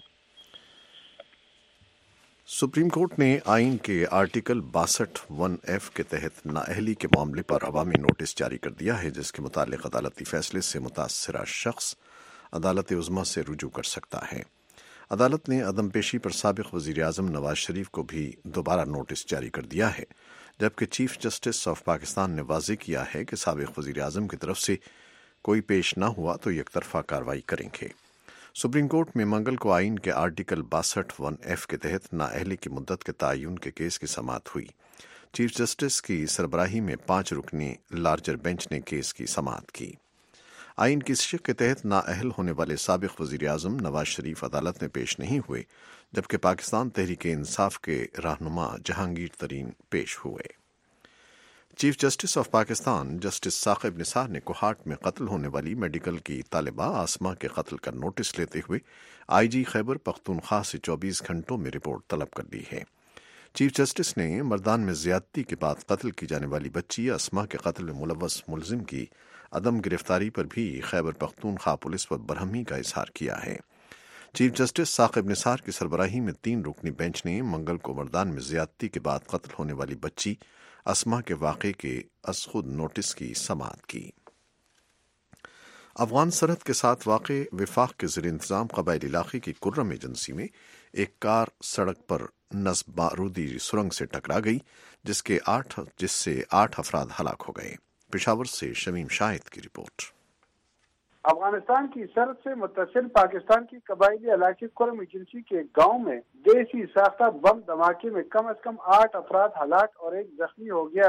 Speaker 1: सुप्रीम कोर्ट ने आइन के आर्टिकल 62(1)(f) के तहत नाअहली के मामले पर अवामी नोटिस जारी कर दिया है, जिसके मुतालिक अदालती फैसले से मुतासरा शख्स अदालत उज़्मा से रुजू कर सकता है। अदालत ने अदम पेशी पर साबिक वज़ीर आज़म नवाज शरीफ को भी दोबारा नोटिस जारी कर दिया है, जबकि चीफ जस्टिस ऑफ पाकिस्तान ने वाज़ेह किया है कि साबिक वज़ीर आज़म की तरफ से कोई पेश न हुआ तो एकतरफा कार्रवाई करेंगे। सुप्रीम कोर्ट में मंगल को आइन के आर्टिकल 62(1)(f) के तहत नाअहली की मुद्दत के तयन के केस की समाअत हुई। चीफ जस्टिस की सरबराही में 5 रुकनी लार्जर बेंच ने केस की समाअत की। आइन की शिक के तहत नाअहल होने वाले साबिक वज़ीर आज़म नवाज शरीफ अदालत में पेश नहीं हुए, जबकि पाकिस्तान तहरीक-ए-इंसाफ के रहनुमा जहांगीर तरीन पेश हुए। Chief justice of Pakistan justice Saqib Nisar ने कोहाट में कत्ल होने वाली मेडिकल की तालिबा आसमा के कत्ल का नोटिस लेते हुए आईजी खैबर पख्तूनख्वा से 24 घंटों में रिपोर्ट तलब कर दी है। चीफ जस्टिस ने मर्दान में ज्यादती के बाद कत्ल की जाने वाली बच्ची आसमा के कत्ल में मुलव्वस मुलजिम की अदम गिरफ्तारी पर भी खैबर पख्तूनख्वा पुलिस पर बरहमी का इजहार किया है। चीफ जस्टिस साकिब निसार की सरबराही में 3 रुकनी बेंच ने मंगल को मर्दान में ज्यादती के बाद कत्ल होने वाली बच्ची अस्मा के वाक़े के अज़खुद नोटिस की समाअत की। अफगान सरहद के साथ वाक़े विफाक के ज़ेर इंतज़ाम कबाइली इलाके की कुर्रम एजेंसी में एक कार सड़क पर नस्ब बारूदी सुरंग से टकरा गई, जिससे 8 अफराद हलाक हो गए। पेशावर से शमीम शाहिद की रिपोर्ट।
Speaker 20: अफगानिस्तान की सरहद से मुत्तसिल पाकिस्तान की कबाइली इलाके कुर्रम एजेंसी के गांव में देसी साख्ता बम धमाके में कम से कम 8 अफराद हलाक और 1 जख्मी हो गया है।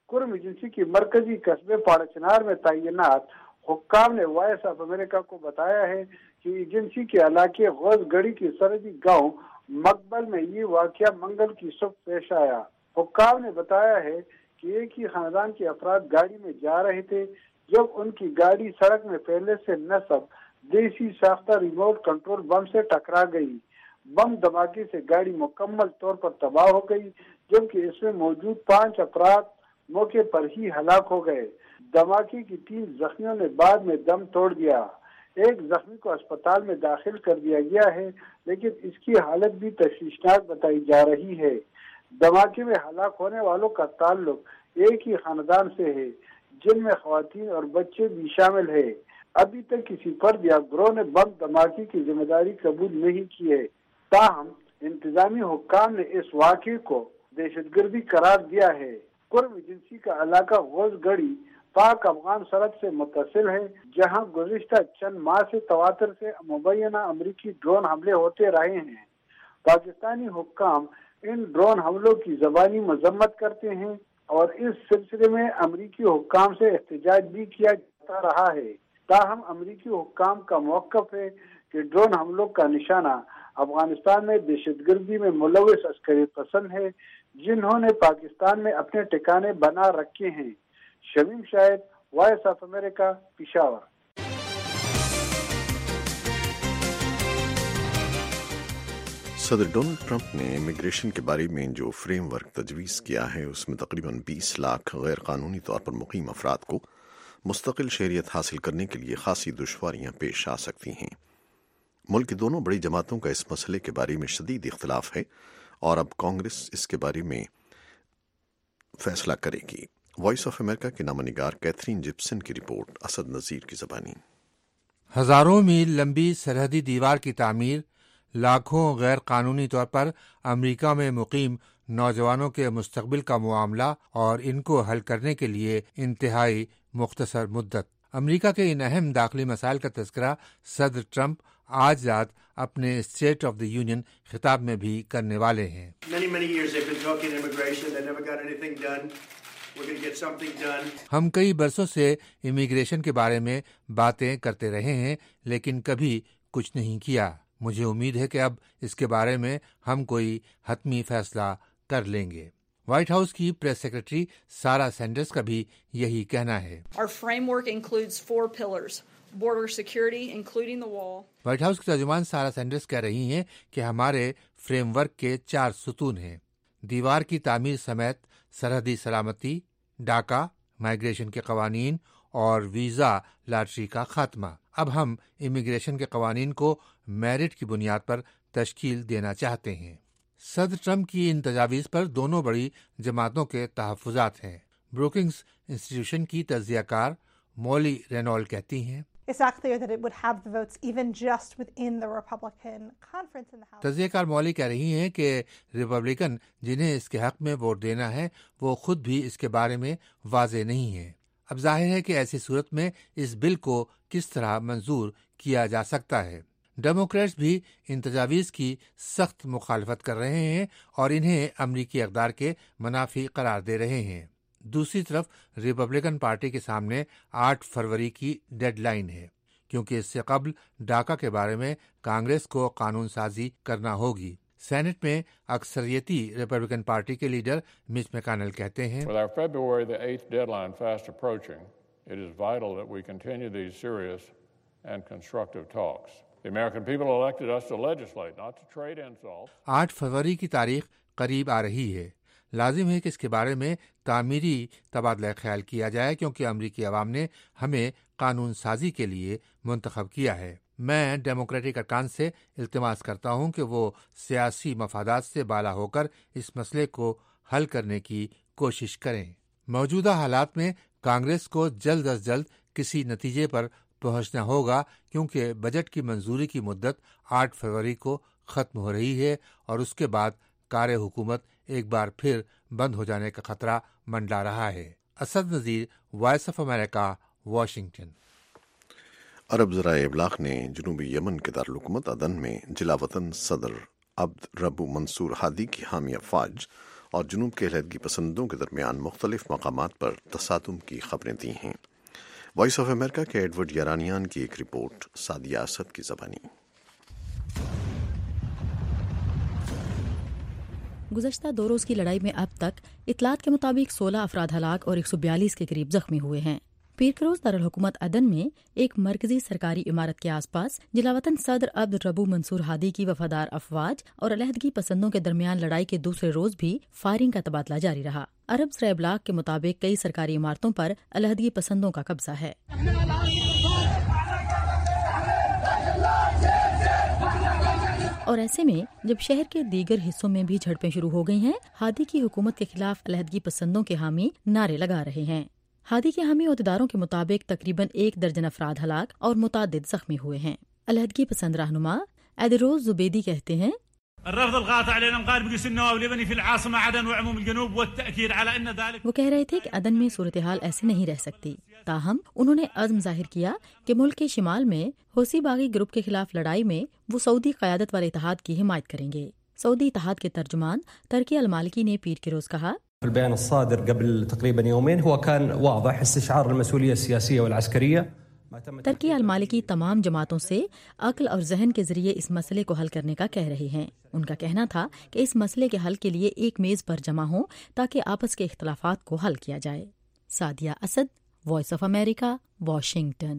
Speaker 20: कुरम एजेंसी की मरकजी कस्बे पाड़ाचनार में तैनात हुक्काम ने वॉइस ऑफ अमेरिका को बताया है कि एजेंसी के इलाके गौजगढ़ी के सरहदी गांव मकबल में ये वाकया मंगल की सुबह पेश आया। हुक्काम ने बताया है कि एक ही खानदान के अफराद गाड़ी में जा रहे थे जब उनकी गाड़ी सड़क में पहले से नस्ब देसी साख्ता रिमोट कंट्रोल बम से टकरा गई। बम धमाके से गाड़ी मुकम्मल तौर पर तबाह हो गई, जबकि इसमें मौजूद 5 अफराद मौके पर ही हलाक हो गए। धमाके की 3 जख्मियों ने बाद में दम तोड़ दिया। एक जख्मी को अस्पताल में दाखिल कर दिया गया है, लेकिन इसकी हालत भी तशवीशनाक बताई जा रही है। धमाके में हलाक होने वालों का ताल्लुक एक ही खानदान से है, जिनमें खवातीन और बच्चे भी शामिल है। अभी तक किसी फर्द या गिरोह ने बम धमाके की जिम्मेदारी कबूल नहीं की है। ताहम इंतजामी हुक्काम ने इस वाक़े को दहशतगर्दी करार दिया है। कुर्म एजेंसी का इलाका गौजगढ़ी पाक अफगान सरहद से मुत्तसिल है, जहां गुज़िश्ता चंद माह से तवातर से मुबैना अमरीकी ड्रोन हमले होते रहे हैं। पाकिस्तानी हुक्काम इन ड्रोन हमलों की ज़बानी मजम्मत करते हैं और इस सिलसिले में अमरीकी हुक्काम से एहतजाज भी किया जाता रहा है। ताहम अमरीकी हुक्काम का मौक़िफ़ है कि ड्रोन हमलों का निशाना अफगानिस्तान में दहशतगर्दी में मुलविस अस्करी पसंद है, जिन्होंने पाकिस्तान में अपने ठिकाने बना रखे हैं। Shamim Shahid, voice of America, Peshawar.
Speaker 1: सदर डोनाल्ड ट्रंप ने इमिग्रेशन के बारे में जो फ्रेमवर्क तजवीज़ किया है उसमें तकरीबन 20 लाख गैर कानूनी तौर पर मुकीम अफराद को मुस्तकिल शहरियत हासिल करने के लिए खासी दुश्वारियां पेश आ सकती हैं। मुल्क की दोनों बड़ी जमातों का इस मसले के बारे में शदीद इख्तलाफ है और अब कांग्रेस इसके बारे में फैसला करेगी। वॉइस ऑफ अमेरिका के नामनिगार कैथरीन जिप्सन की रिपोर्ट, असद नज़ीर की ज़बानी।
Speaker 9: हजारों मील लंबी सरहदी दीवार की तामीर, लाखों गैर कानूनी तौर पर अमेरिका में मुकीम नौजवानों के मुस्तकबिल का मामला और इनको हल करने के लिए इंतहाई मुख्तसर मुद्दत। अमेरिका के इन अहम दाखिली मसाइल का तज़किरा सदर ट्रंप आज रात अपने स्टेट ऑफ द यूनियन खिताब में भी करने वाले हैं। हम कई बरसों से इमिग्रेशन के बारे में बातें करते रहे हैं, लेकिन कभी कुछ नहीं किया। मुझे उम्मीद है कि अब इसके बारे में हम कोई हतमी फैसला कर लेंगे। व्हाइट हाउस की प्रेस सेक्रेटरी सारा सैंडर्स का भी यही कहना है।
Speaker 21: Our framework includes 4 pillars: border security, including the wall.
Speaker 9: White House की तर्जुमान सारा सैंडर्स कह रही हैं कि हमारे फ्रेमवर्क के 4 सुतून हैं: दीवार की तामीर समेत सरहदी सलामती, डाका, माइग्रेशन के कवानीन और वीज़ा लॉटरी का खात्मा। अब हम इमिग्रेशन के कवानीन को मेरिट की बुनियाद पर तश्कील देना चाहते हैं। सदर ट्रंप की इन तजावीज़ पर दोनों बड़ी जमातों के तहफ़्फ़ुज़ात हैं। ब्रुकिंग्स इंस्टीट्यूशन की तज्ज़ियाकार मॉली रेनॉल्ड कहती हैं, तज्ज़ियाकार मौली कह रही हैं कि रिपब्लिकन जिन्हें इसके हक में वोट देना है वो खुद भी इसके बारे में वाज़े नहीं है। अब जाहिर है कि ऐसी सूरत में इस बिल को किस तरह मंजूर किया जा सकता है। डेमोक्रेट्स भी इन तजावीज़ की सख्त मुखालफत कर रहे हैं और इन्हें अमरीकी इक़्तिदार के मुनाफी करार दे रहे हैं। दूसरी तरफ रिपब्लिकन पार्टी के सामने 8 फरवरी की डेडलाइन है, क्योंकि इससे कबल डाका के बारे में कांग्रेस को कानून साजी करना होगी। सेनेट में अक्सरियती रिपब्लिकन पार्टी के लीडर मिच मैकॉनेल कहते हैं,
Speaker 22: With our February the 8th deadline fast approaching, it is vital that we continue these serious and constructive talks. The American people elected us to legislate, not to trade insults.
Speaker 9: 8 फरवरी की तारीख करीब आ रही है। लाजिम है कि इसके बारे में तामीरी तबादला ख्याल किया जाए, क्योंकि अमरीकी अवाम ने हमें कानून साजी के लिए मुंतखब किया है। मैं डेमोक्रेटिक अरकान से इल्तिमास करता हूं कि वो सियासी मफादात से बाला होकर इस मसले को हल करने की कोशिश करें। मौजूदा हालात में कांग्रेस को जल्द अज जल्द किसी नतीजे पर पहुंचना होगा, क्योंकि बजट की मंजूरी की मुद्दत 8 फरवरी को ख़त्म हो रही है और उसके बाद कार हुकूमत एक बार फिर बंद हो जाने का खतरा मंडरा रहा है। Asad Nazir, voice of America, Washington.
Speaker 1: अरब ज़राए इब्लाग ने जनूबी यमन के दारुल हुकूमत अदन में जिला वतन सदर अब्द रब्बू मंसूर हादी की हामी अफवाज اور جنوب کے علیحدگی پسندوں کے درمیان مختلف مقامات پر تصادم کی خبریں دی ہیں۔ وائس آف امریکہ کے ایڈورڈ یارانیان کی ایک رپورٹ، سعدیہ اسد کی زبانی۔
Speaker 16: گزشتہ 2 روز کی لڑائی میں اب تک اطلاعات کے مطابق 16 افراد ہلاک اور 142 کے قریب زخمی ہوئے ہیں۔ پیر کے روز دارالحکومت عدن میں ایک مرکزی سرکاری عمارت کے آس پاس جلاوطن صدر عبد الربو منصور ہادی کی وفادار افواج اور علیحدگی پسندوں کے درمیان لڑائی کے دوسرے روز بھی فائرنگ کا تبادلہ جاری رہا۔ عرب زرع ابلاغ کے مطابق کئی سرکاری عمارتوں پر علیحدگی پسندوں کا قبضہ ہے۔ اور ایسے میں جب شہر کے دیگر حصوں میں بھی جھڑپیں شروع ہو گئی ہیں، ہادی کی حکومت کے خلاف علیحدگی پسندوں کے حامی نعرے لگا رہے ہیں۔ ہادی کے حامی عہدیداروں کے مطابق تقریباً 1 درجن افراد ہلاک اور متعدد زخمی ہوئے ہیں۔ علیحدگی پسند رہنما ایدروز زبیدی کہتے ہیں، وہ کہہ رہے تھے کہ عدن میں صورتحال ایسے نہیں رہ سکتی، تاہم انہوں نے عزم ظاہر کیا کہ ملک کے شمال میں حوثی باغی گروپ کے خلاف لڑائی میں وہ سعودی قیادت والے اتحاد کی حمایت کریں گے۔ سعودی اتحاد کے ترجمان ترکی المالکی نے پیر کے روز کہا،
Speaker 2: البيان الصادر قبل تقريبا يومين هو كان واضح استشعار المسؤولية السياسية والعسكرية۔
Speaker 16: ترکی المالکی تمام جماعتوں سے عقل اور ذہن کے ذریعے اس مسئلے کو حل کرنے کا کہہ رہے ہیں۔ ان کا کہنا تھا کہ اس مسئلے کے حل کے لیے ایک میز پر جمع ہوں تاکہ آپس کے اختلافات کو حل کیا جائے۔ Sadia Asad, voice of America, Washington.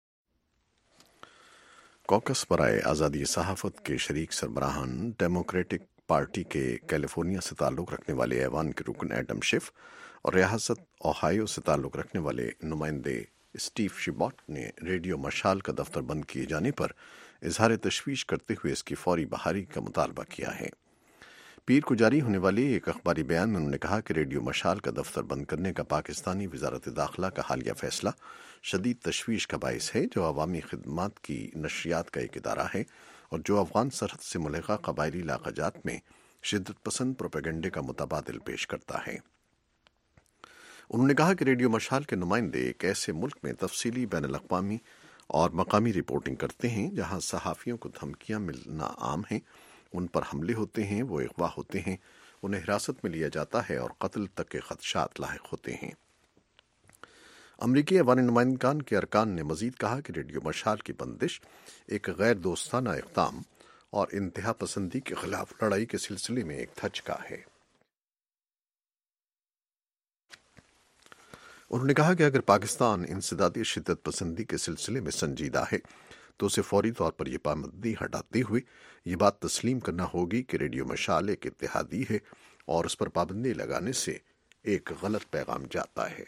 Speaker 1: Caucus برائے آزادی صحافت کے شریک سربراہان ڈیموکریٹک پارٹی کے کیلیفورنیا سے تعلق رکھنے والے ایوان کے رکن ایڈم شیف اور ریاست اوہایو سے تعلق رکھنے والے نمائندے اسٹیو شیباٹ نے ریڈیو مشال کا دفتر بند کیے جانے پر اظہار تشویش کرتے ہوئے اس کی فوری بحالی کا مطالبہ کیا ہے۔ پیر کو جاری ہونے والے ایک اخباری بیان میں انہوں نے کہا کہ ریڈیو مشال کا دفتر بند کرنے کا پاکستانی وزارت داخلہ کا حالیہ فیصلہ شدید تشویش کا باعث ہے، جو عوامی خدمات کی نشریات کا ایک ادارہ ہے اور جو افغان سرحد سے ملحقہ قبائلی علاقہ جات میں شدت پسند پروپیگنڈے کا متبادل پیش کرتا ہے۔ انہوں نے کہا کہ ریڈیو مشال کے نمائندے ایک ایسے ملک میں تفصیلی بین الاقوامی اور مقامی رپورٹنگ کرتے ہیں جہاں صحافیوں کو دھمکیاں ملنا عام ہیں، ان پر حملے ہوتے ہیں، وہ اغوا ہوتے ہیں، انہیں حراست میں لیا جاتا ہے اور قتل تک کے خدشات لاحق ہوتے ہیں۔ امریکی ایوان نمائندگان کے ارکان نے مزید کہا کہ ریڈیو مشال کی بندش ایک غیر دوستانہ اقدام اور انتہا پسندی کے خلاف لڑائی کے سلسلے میں ایک دھچکا ہے۔ انہوں نے کہا کہ اگر پاکستان انسدادی شدت پسندی کے سلسلے میں سنجیدہ ہے تو اسے فوری طور پر یہ پابندی ہٹاتے ہوئے یہ بات تسلیم کرنا ہوگی کہ ریڈیو مشال ایک اتحادی ہے اور اس پر پابندی لگانے سے ایک غلط پیغام جاتا ہے۔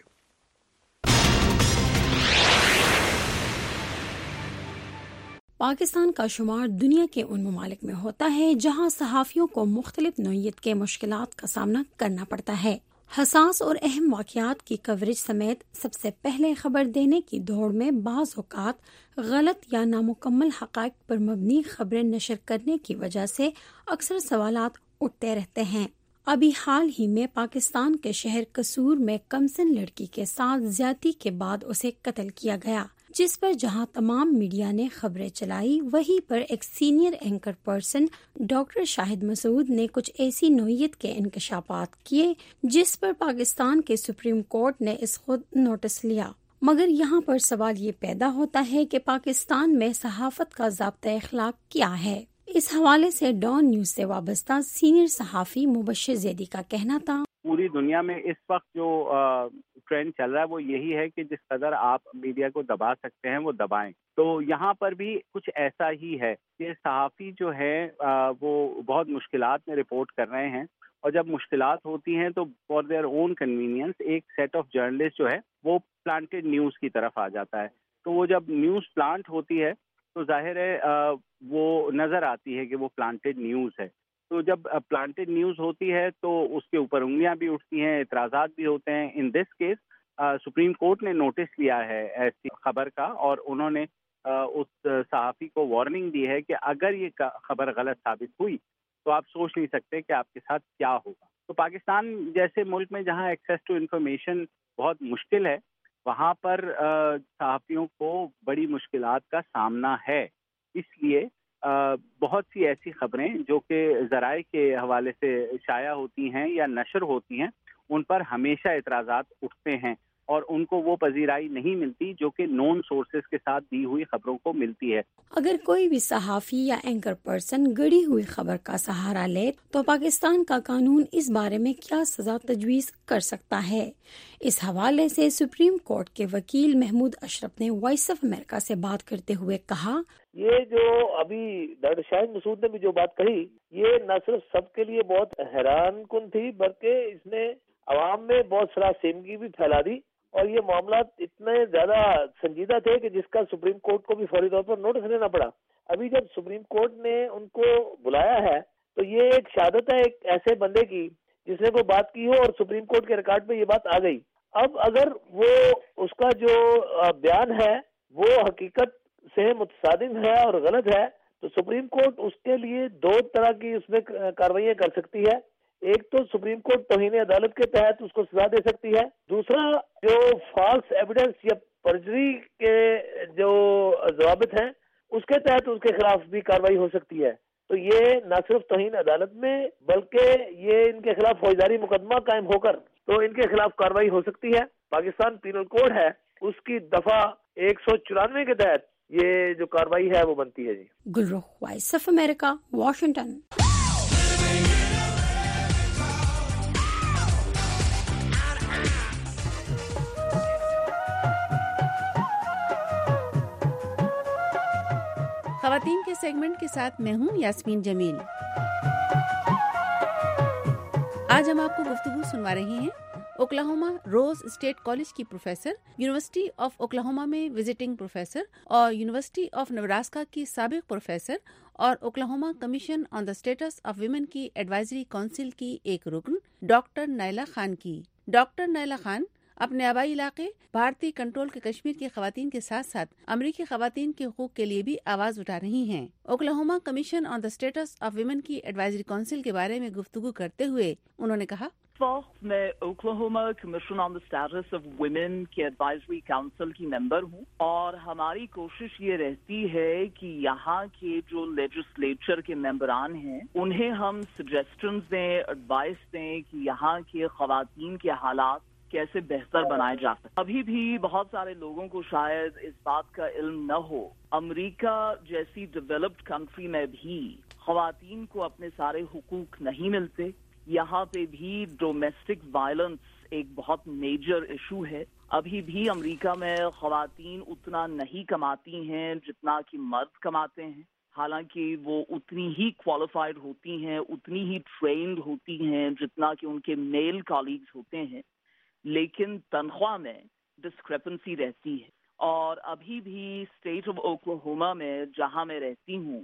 Speaker 4: پاکستان کا شمار دنیا کے ان ممالک میں ہوتا ہے جہاں صحافیوں کو مختلف نوعیت کے مشکلات کا سامنا کرنا پڑتا ہے۔ حساس اور اہم واقعات کی کوریج سمیت سب سے پہلے خبر دینے کی دوڑ میں بعض اوقات غلط یا نامکمل حقائق پر مبنی خبریں نشر کرنے کی وجہ سے اکثر سوالات اٹھتے رہتے ہیں۔ ابھی حال ہی میں پاکستان کے شہر قصور میں کمسن لڑکی کے ساتھ زیادتی کے بعد اسے قتل کیا گیا، جس پر جہاں تمام میڈیا نے خبریں چلائی، وہیں پر ایک senior anchor person doctor Shahid Masood نے کچھ ایسی نوعیت کے انکشافات کیے جس پر پاکستان کے سپریم کورٹ نے اس خود نوٹس لیا۔ مگر یہاں پر سوال یہ پیدا ہوتا ہے کہ پاکستان میں صحافت کا ضابطۂ اخلاق کیا ہے؟ اس حوالے سے ڈان نیوز سے وابستہ سینئر صحافی مبشر زیدی کا کہنا تھا،
Speaker 14: پوری دنیا میں اس وقت جو ٹرینڈ چل رہا ہے وہ یہی ہے کہ جس قدر آپ میڈیا کو دبا سکتے ہیں وہ دبائیں۔ تو یہاں پر بھی کچھ ایسا ہی ہے کہ صحافی جو ہے وہ بہت مشکلات میں رپورٹ کر رہے ہیں، اور جب مشکلات ہوتی ہیں تو فار دیئر اون کنوینئنس ایک سیٹ آف جرنلسٹ جو ہے وہ پلانٹڈ نیوز کی طرف آ جاتا ہے۔ تو وہ جب نیوز پلانٹ ہوتی ہے تو ظاہر ہے وہ نظر آتی ہے کہ وہ پلانٹڈ نیوز ہے۔ تو جب پلانٹڈ نیوز ہوتی ہے تو اس کے اوپر انگلیاں بھی اٹھتی ہیں، اعتراضات بھی ہوتے ہیں۔ ان دس کیس سپریم کورٹ نے نوٹس لیا ہے ایسی خبر کا، اور انہوں نے اس صحافی کو وارننگ دی ہے کہ اگر یہ خبر غلط ثابت ہوئی تو آپ سوچ نہیں سکتے کہ آپ کے ساتھ کیا ہوگا۔ تو پاکستان جیسے ملک میں جہاں ایکسیس ٹو انفارمیشن بہت مشکل ہے، وہاں پر صحافیوں کو بڑی مشکلات کا سامنا ہے۔ اس لیے
Speaker 5: بہت سی ایسی خبریں جو کہ ذرائع کے حوالے سے شائع ہوتی ہیں یا نشر ہوتی ہیں، ان پر ہمیشہ اعتراضات اٹھتے ہیں اور ان کو وہ پذیرائی نہیں ملتی جو کہ نون سورسز کے ساتھ دی ہوئی خبروں کو ملتی ہے۔
Speaker 4: اگر کوئی بھی صحافی یا اینکر پرسن گڑی ہوئی خبر کا سہارا لے تو پاکستان کا قانون اس بارے میں کیا سزا تجویز کر سکتا ہے؟ اس حوالے سے سپریم کورٹ کے وکیل محمود اشرف نے وائس آف امریکہ سے بات کرتے ہوئے کہا،
Speaker 6: یہ جو ابھی ڈاکٹر شاہین مسعود نے بھی جو بات کہی، یہ نہ صرف سب کے لیے بہت حیران کن تھی بلکہ اس نے عوام میں بہت سراسیمگی بھی پھیلا دی، اور یہ معاملات اتنے زیادہ سنجیدہ تھے کہ جس کا سپریم کورٹ کو بھی فوری طور پر نوٹس لینا پڑا۔ ابھی جب سپریم کورٹ نے ان کو بلایا ہے تو یہ ایک شہادت ہے ایک ایسے بندے کی جس نے کوئی بات کی ہو اور سپریم کورٹ کے ریکارڈ میں یہ بات آ گئی۔ اب اگر وہ اس کا جو بیان ہے وہ حقیقت سے متصادم ہے اور غلط ہے تو سپریم کورٹ اس کے لیے دو طرح کی اس میں کارروائیاں کر سکتی ہے۔ ایک تو سپریم کورٹ توہین عدالت کے تحت اس کو سزا دے سکتی ہے، دوسرا جو فالس ایویڈنس یا پرجری کے جو ضوابط ہیں اس کے تحت اس کے خلاف بھی کارروائی ہو سکتی ہے۔ تو یہ نہ صرف توہین عدالت میں بلکہ یہ ان کے خلاف فوجداری مقدمہ قائم ہو کر تو ان کے خلاف کارروائی ہو سکتی ہے۔ پاکستان پینل کوڈ ہے، اس کی دفعہ 194 کے تحت یہ جو کارروائی ہے وہ بنتی ہے۔ جی
Speaker 4: Gulrukh, voice of America, Washington.
Speaker 23: خواتین کے سیگمنٹ کے ساتھ میں ہوں یاسمین جمیل۔ آج ہم آپ کو گفتگو سنوا رہے ہیں اوکلاہوما روز اسٹیٹ کالج کی پروفیسر، یونیورسٹی آف اوکلاہوما میں وزٹنگ پروفیسر اور یونیورسٹی آف نیبراسکا کی سابق پروفیسر اور Oklahoma commission on the status of women کی ایڈوائزری کونسل کی ایک رکن ڈاکٹر نائلہ خان کی۔ ڈاکٹر نائلہ خان اپنے آبائی علاقے بھارتی کنٹرول کے کشمیر کی خواتین کے ساتھ ساتھ امریکی خواتین کے حقوق کے لیے بھی آواز اٹھا رہی ہیں۔ Oklahoma commission on the status of women کی ایڈوائزری کونسل کے بارے میں گفتگو کرتے ہوئے انہوں نے کہا،
Speaker 24: میں Oklahoma commission on the status of women کی ایڈوائزری کاؤنسل کی ممبر ہوں، اور ہماری کوشش یہ رہتی ہے کہ یہاں کے جو لیجسلیچر کے ممبران ہیں انہیں ہم سجیسٹنز دیں، ایڈوائس دیں کہ یہاں کے خواتین کے حالات کیسے بہتر بنائے جا سکتے۔ ابھی بھی بہت سارے لوگوں کو شاید اس بات کا علم نہ ہو، امریکہ جیسی ڈیولپڈ کنٹری میں بھی خواتین کو اپنے سارے حقوق نہیں ملتے۔ یہاں پہ بھی ڈومیسٹک وائلنس ایک بہت میجر ایشو ہے۔ ابھی بھی امریکہ میں خواتین اتنا نہیں کماتی ہیں جتنا کہ مرد کماتے ہیں، حالانکہ وہ اتنی ہی کوالیفائڈ ہوتی ہیں، اتنی ہی ٹرینڈ ہوتی ہیں جتنا کہ ان کے میل کالیگز ہوتے ہیں، لیکن تنخواہ میں ڈسکریپنسی رہتی ہے۔ اور ابھی بھی اسٹیٹ آف اوکلاہوما میں جہاں میں رہتی ہوں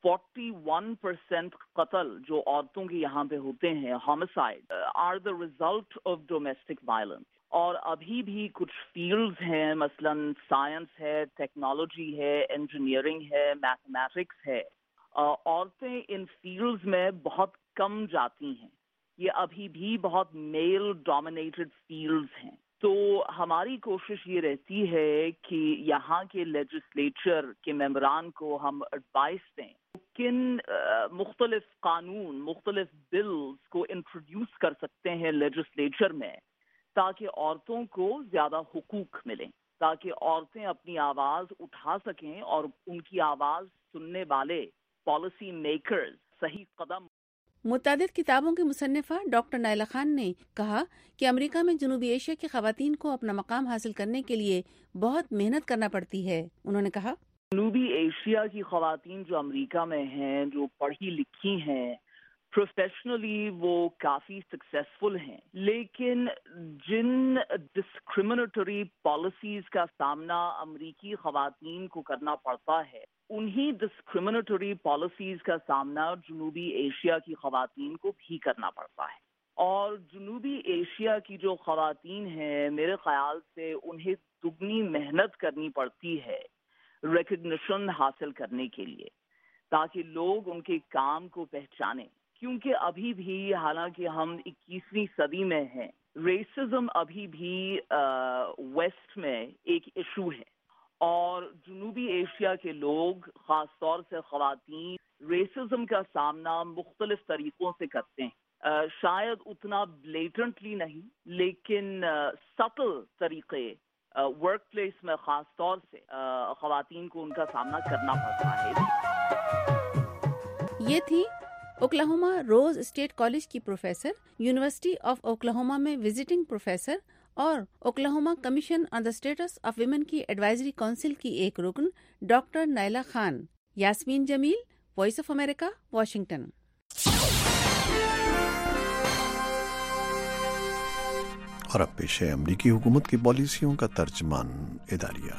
Speaker 24: 41% قتل جو عورتوں کے یہاں پہ ہوتے ہیں، homicide, are the result of domestic violence. اور ابھی بھی کچھ فیلڈز ہیں، مثلاً سائنس ہے، ٹیکنالوجی ہے، انجینئرنگ ہے، میتھمیٹکس ہے، عورتیں ان فیلڈز میں بہت کم جاتی ہیں۔ یہ ابھی بھی بہت میل ڈومینیٹڈ فیلڈز ہیں۔ تو ہماری کوشش یہ رہتی ہے کہ یہاں کے لیجسلیچر کے ممبران کو ہم ایڈوائس دیں کن مختلف قانون، مختلف بلز کو انٹروڈیوس کر سکتے ہیں لیجسلیچر میں تاکہ عورتوں کو زیادہ حقوق ملیں، تاکہ عورتیں اپنی آواز اٹھا سکیں اور ان کی آواز سننے والے پالیسی میکرز صحیح قدم۔
Speaker 23: متعدد کتابوں کی مصنفہ ڈاکٹر نائلہ خان نے کہا کہ امریکہ میں جنوبی ایشیا کی خواتین کو اپنا مقام حاصل کرنے کے لیے بہت محنت کرنا پڑتی ہے۔ انہوں نے کہا،
Speaker 24: جنوبی ایشیا کی خواتین جو امریکہ میں ہیں، جو پڑھی لکھی ہیں، پروفیشنلی وہ کافی سکسیسفل ہیں، لیکن جن ڈسکریمنیٹری پالیسیز کا سامنا امریکی خواتین کو کرنا پڑتا ہے، انہی ڈسکریمنیٹری پالیسیز کا سامنا جنوبی ایشیا کی خواتین کو بھی کرنا پڑتا ہے۔ اور جنوبی ایشیا کی جو خواتین ہیں، میرے خیال سے انہیں دگنی محنت کرنی پڑتی ہے ریکگنیشن حاصل کرنے کے لیے، تاکہ لوگ ان کے کام کو پہچانیں، کیونکہ ابھی بھی حالانکہ ہم 21ویں صدی میں ہیں، ریسزم ابھی بھی ویسٹ میں ایک ایشو ہے، اور جنوبی ایشیا کے لوگ خاص طور سے خواتین ریسزم کا سامنا مختلف طریقوں سے کرتے ہیں، شاید اتنا بلیٹنٹلی نہیں لیکن سٹل طریقے ورک پلیس میں خاص طور سے خواتین کو ان کا سامنا کرنا پڑتا ہے۔
Speaker 23: یہ تھی اوکلاہوما روز اسٹیٹ کالج کی پروفیسر، یونیورسٹی آف اوکلاہوما میں وزٹنگ پروفیسر اور Oklahoma commission on the status of women کی ایڈوائزری کونسل کی ایک رکن doctor Naila Khan. Yasmeen Jameel, voice of America, Washington.
Speaker 1: اور اب پیش ہے امریکی حکومت کی پالیسیوں کا ترجمان اداریہ۔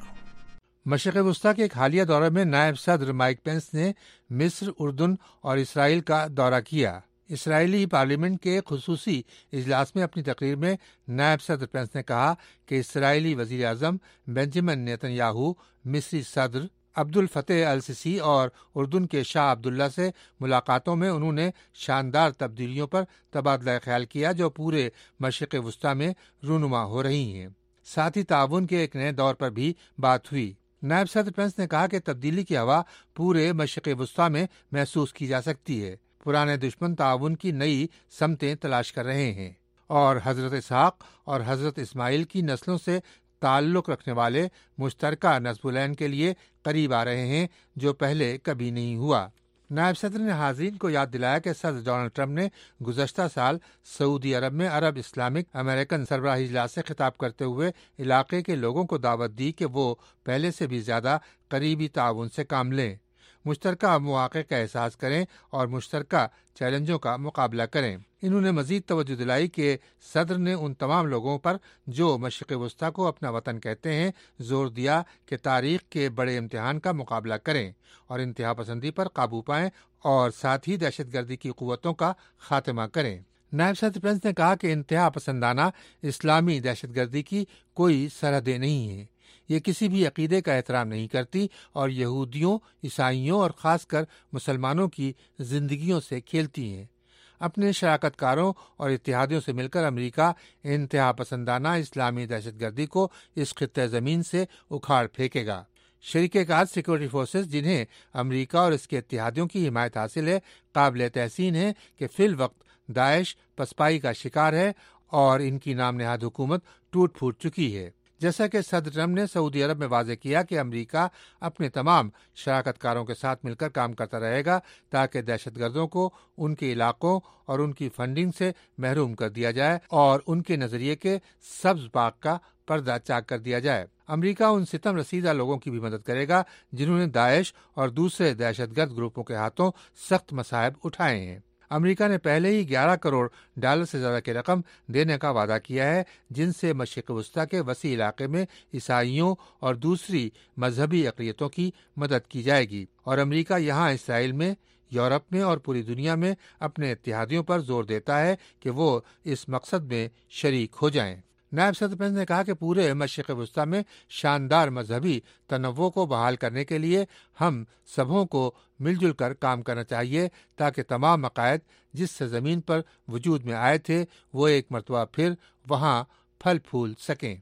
Speaker 9: مشرق وسطیٰ کے ایک حالیہ دورے میں نائب صدر مائک پینس نے مصر، اردن اور اسرائیل کا دورہ کیا۔ اسرائیلی پارلیمنٹ کے خصوصی اجلاس میں اپنی تقریر میں نائب صدر پینس نے کہا کہ اسرائیلی وزیر اعظم بنجمن نیتن یاہو، مصری صدر عبد الفتح السیسی اور اردن کے شاہ عبداللہ سے ملاقاتوں میں انہوں نے شاندار تبدیلیوں پر تبادلہ خیال کیا جو پورے مشرق وسطیٰ میں رونما ہو رہی ہیں۔ ساتھ ہی تعاون کے ایک نئے دور پر بھی بات ہوئی۔ نائب صدر پینس نے کہا کہ تبدیلی کی ہوا پورے مشرق وسطیٰ میں محسوس کی جا سکتی ہے۔ پرانے دشمن تعاون کی نئی سمتیں تلاش کر رہے ہیں اور حضرت اسحاق اور حضرت اسماعیل کی نسلوں سے تعلق رکھنے والے مشترکہ نسب العین کے لیے قریب آ رہے ہیں جو پہلے کبھی نہیں ہوا۔ نائب صدر نے حاضرین کو یاد دلایا کہ صدر ڈونلڈ ٹرمپ نے گزشتہ سال سعودی عرب میں عرب اسلامک امریکن سربراہی اجلاس سے خطاب کرتے ہوئے علاقے کے لوگوں کو دعوت دی کہ وہ پہلے سے بھی زیادہ قریبی تعاون سے کام لیں، مشترکہ مواقع کا احساس کریں اور مشترکہ چیلنجوں کا مقابلہ کریں۔ انہوں نے مزید توجہ دلائی کہ صدر نے ان تمام لوگوں پر جو مشرق وسطیٰ کو اپنا وطن کہتے ہیں زور دیا کہ تاریخ کے بڑے امتحان کا مقابلہ کریں اور انتہا پسندی پر قابو پائیں اور ساتھ ہی دہشت گردی کی قوتوں کا خاتمہ کریں۔ نائب صدر پینس نے کہا کہ انتہا پسندانہ اسلامی دہشت گردی کی کوئی سرحدیں نہیں ہیں، یہ کسی بھی عقیدے کا احترام نہیں کرتی اور یہودیوں، عیسائیوں اور خاص کر مسلمانوں کی زندگیوں سے کھیلتی ہیں۔ اپنے شراکت کاروں اور اتحادیوں سے مل کر امریکہ انتہا پسندانہ اسلامی دہشت گردی کو اس خطہ زمین سے اکھاڑ پھینکے گا۔ شریک کار سیکورٹی فورسز جنہیں امریکہ اور اس کے اتحادیوں کی حمایت حاصل ہے قابل تحسین ہے کہ فی الوقت داعش پسپائی کا شکار ہے اور ان کی نام نہاد حکومت ٹوٹ پھوٹ چکی ہے۔ جیسا کہ صدر ٹرمپ نے سعودی عرب میں واضح کیا کہ امریکہ اپنے تمام شراکت کاروں کے ساتھ مل کر کام کرتا رہے گا تاکہ دہشت گردوں کو ان کے علاقوں اور ان کی فنڈنگ سے محروم کر دیا جائے اور ان کے نظریے کے سبز باغ کا پردہ چاک کر دیا جائے۔ امریکہ ان ستم رسیدہ لوگوں کی بھی مدد کرے گا جنہوں نے داعش اور دوسرے دہشت گرد گروپوں کے ہاتھوں سخت مصائب اٹھائے ہیں۔ امریکہ نے پہلے ہی $11 کروڑ سے زیادہ کی رقم دینے کا وعدہ کیا ہے جن سے مشرق وسطیٰ کے وسیع علاقے میں عیسائیوں اور دوسری مذہبی اقلیتوں کی مدد کی جائے گی، اور امریکہ یہاں اسرائیل میں، یورپ میں اور پوری دنیا میں اپنے اتحادیوں پر زور دیتا ہے کہ وہ اس مقصد میں شریک ہو جائیں۔ نائب صدر پینس نے کہا کہ پورے مشرق وسطیٰ میں شاندار مذہبی تنوع کو بحال کرنے کے لیے ہم سبھوں کو مل جل کر کام کرنا چاہیے تاکہ تمام عقائد جس سے زمین پر وجود میں آئے تھے وہ ایک مرتبہ پھر وہاں پھل پھول سکیں۔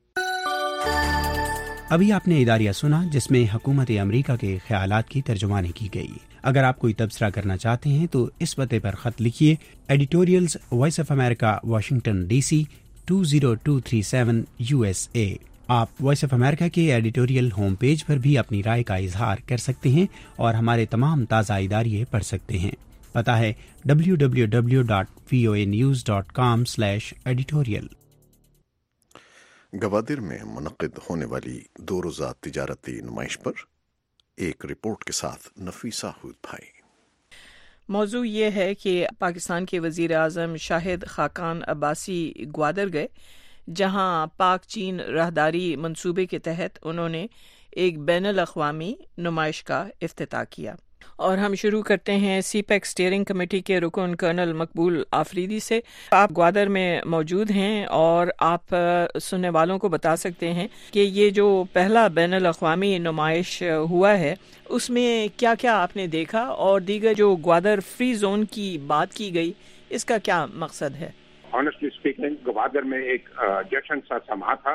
Speaker 7: ابھی آپ نے اداریہ سنا جس میں حکومت امریکہ کے خیالات کی ترجمانی کی گئی۔ اگر آپ کوئی تبصرہ کرنا چاہتے ہیں تو اس پتے پر خط لکھیے، editorials voice of America, Washington DC 20237 USA۔ آپ وائس آف امریکہ کے ایڈیٹوریل ہوم پیج پر بھی اپنی رائے کا اظہار کر سکتے ہیں اور ہمارے تمام تازہ اداریے پڑھ سکتے ہیں۔ پتہ ہے www.voanews.com/editorial۔
Speaker 1: گوادر میں منعقد ہونے والی 2 روزہ تجارتی نمائش پر ایک رپورٹ کے ساتھ نفیسہ ہود بھائی۔
Speaker 8: موضوع یہ ہے کہ پاکستان کے وزیر اعظم شاہد خاقان عباسی گوادر گئے، جہاں پاک چین راہداری منصوبے کے تحت انہوں نے ایک بین الاقوامی نمائش کا افتتاح کیا۔ اور ہم شروع کرتے ہیں سی پیک اسٹیئرنگ کمیٹی کے رکن کرنل مقبول آفریدی سے۔ آپ گوادر میں موجود ہیں اور آپ سننے والوں کو بتا سکتے ہیں کہ یہ جو پہلا بین الاقوامی نمائش ہوا ہے اس میں کیا کیا آپ نے دیکھا، اور دیگر جو گوادر فری زون کی بات کی گئی اس کا کیا مقصد ہے؟
Speaker 11: آنیسٹلی اسپیکنگ، گوادر میں ایک جشن سا سما تھا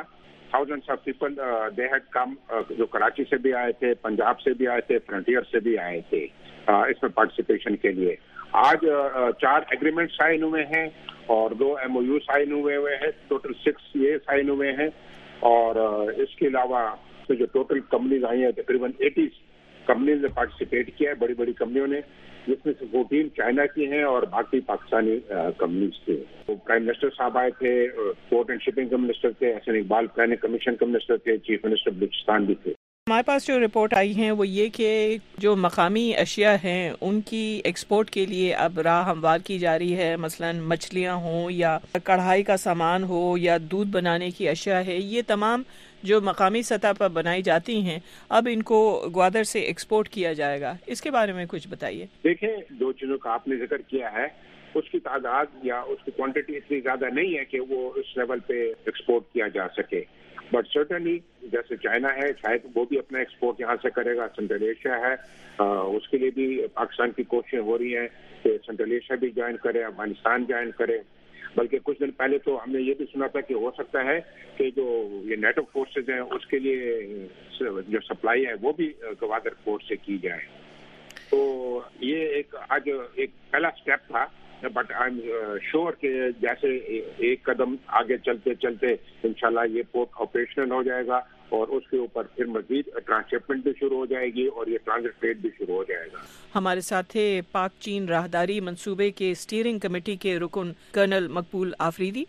Speaker 10: thousands of people, they had come, جو کراچی سے بھی آئے تھے, پنجاب سے بھی آئے تھے, فرنٹیئر سے بھی آئے تھے اس میں پارٹیسپیشن کے لیے. آج 4 ایگریمنٹ سائن ہوئے ہیں اور 2 MOU سائن ہوئے ہیں, ٹوٹل 6 یہ سائن ہوئے ہیں. اور اس کے علاوہ جو ٹوٹل کمپنیز آئی ہیں تقریباً 80 کمپنیز نے پارٹیسپیٹ کیا ہے, بڑی بڑی کمپنیوں نے, جس میں سے 14 چائنا کی ہیں اور باقی پاکستانی کمپنیز تھے. پرائم منسٹر صاحب آئے تھے, پورٹ اینڈ شپنگ کے منسٹر تھے, احسن اقبال پلاننگ کمیشن کے منسٹر تھے, چیف منسٹر بلوچستان بھی تھے.
Speaker 8: ہمارے پاس جو رپورٹ آئی ہیں وہ یہ کہ جو مقامی اشیاء ہیں ان کی ایکسپورٹ کے لیے اب راہ ہموار کی جا رہی ہے. مثلا مچھلیاں ہوں یا کڑھائی کا سامان ہو یا دودھ بنانے کی اشیاء ہے, یہ تمام جو مقامی سطح پر بنائی جاتی ہیں اب ان کو گوادر سے ایکسپورٹ کیا جائے گا. اس کے بارے میں کچھ بتائیے.
Speaker 10: دیکھیں, 2 چیزوں کا آپ نے ذکر کیا ہے, اس کی تعداد یا اس کی کوانٹٹی اتنی زیادہ نہیں ہے کہ وہ اس لیول پہ ایکسپورٹ کیا جا سکے. بٹ سرٹنلی جیسے چائنا ہے, شاید وہ بھی اپنا ایکسپورٹ یہاں سے کرے گا. سینٹرل ایشیا ہے, اس کے لیے بھی پاکستان کی کوششیں ہو رہی ہیں کہ سینٹرل ایشیا بھی جوائن کرے, افغانستان جوائن کرے. بلکہ کچھ دن پہلے تو ہم نے یہ بھی سنا تھا کہ ہو سکتا ہے کہ جو یہ نیٹو فورسز ہیں اس کے لیے جو سپلائی ہے وہ بھی گوادر پورٹ سے کی جائے. تو یہ ایک آج ایک پہلا سٹیپ تھا, بٹ آئی ایم شیور کہ جیسے ایک قدم آگے چلتے چلتے انشاءاللہ یہ پورٹ آپریشنل ہو جائے گا اور اس کے اوپر پھر مزید ٹرانسشپمنٹ بھی شروع ہو جائے گی اور یہ ٹرانزٹ ٹریڈ بھی شروع ہو جائے گا.
Speaker 8: ہمارے ساتھ تھے پاک چین راہداری منصوبے کے اسٹیئرنگ کمیٹی کے رکن colonel Maqbool Afridi.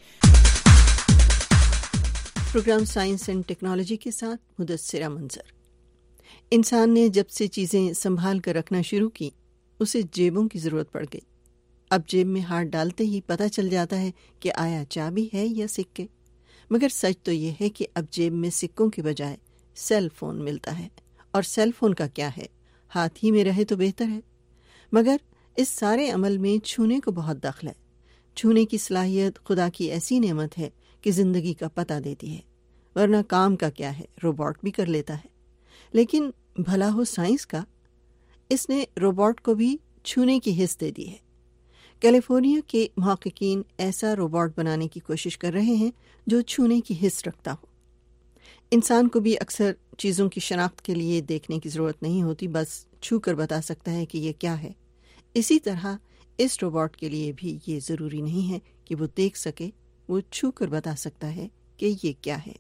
Speaker 13: Programme science and technology کے ساتھ مدثرہ منظر. انسان نے جب سے چیزیں سنبھال کر رکھنا شروع کی اسے جیبوں کی ضرورت پڑ گئی. اب جیب میں ہاتھ ڈالتے ہی پتہ چل جاتا ہے کہ آیا چابی ہے یا سکے. مگر سچ تو یہ ہے کہ اب جیب میں سکوں کے بجائے سیل فون ملتا ہے, اور سیل فون کا کیا ہے, ہاتھ ہی میں رہے تو بہتر ہے. مگر اس سارے عمل میں چھونے کو بہت دخل ہے. چھونے کی صلاحیت خدا کی ایسی نعمت ہے کہ زندگی کا پتہ دیتی ہے, ورنہ کام کا کیا ہے, روبوٹ بھی کر لیتا ہے. لیکن بھلا ہو سائنس کا, اس نے روبوٹ کو بھی چھونے کی حس دے دی ہے. کیلیفورنیا کے محققین ایسا روبوٹ بنانے کی کوشش کر رہے ہیں جو چھونے کی حس رکھتا ہو. انسان کو بھی اکثر چیزوں کی شناخت کے لیے دیکھنے کی ضرورت نہیں ہوتی, بس چھو کر بتا سکتا ہے کہ یہ کیا ہے. اسی طرح اس روبوٹ کے لیے بھی یہ ضروری نہیں ہے کہ وہ دیکھ سکے, وہ چھو کر بتا سکتا ہے کہ یہ کیا ہے.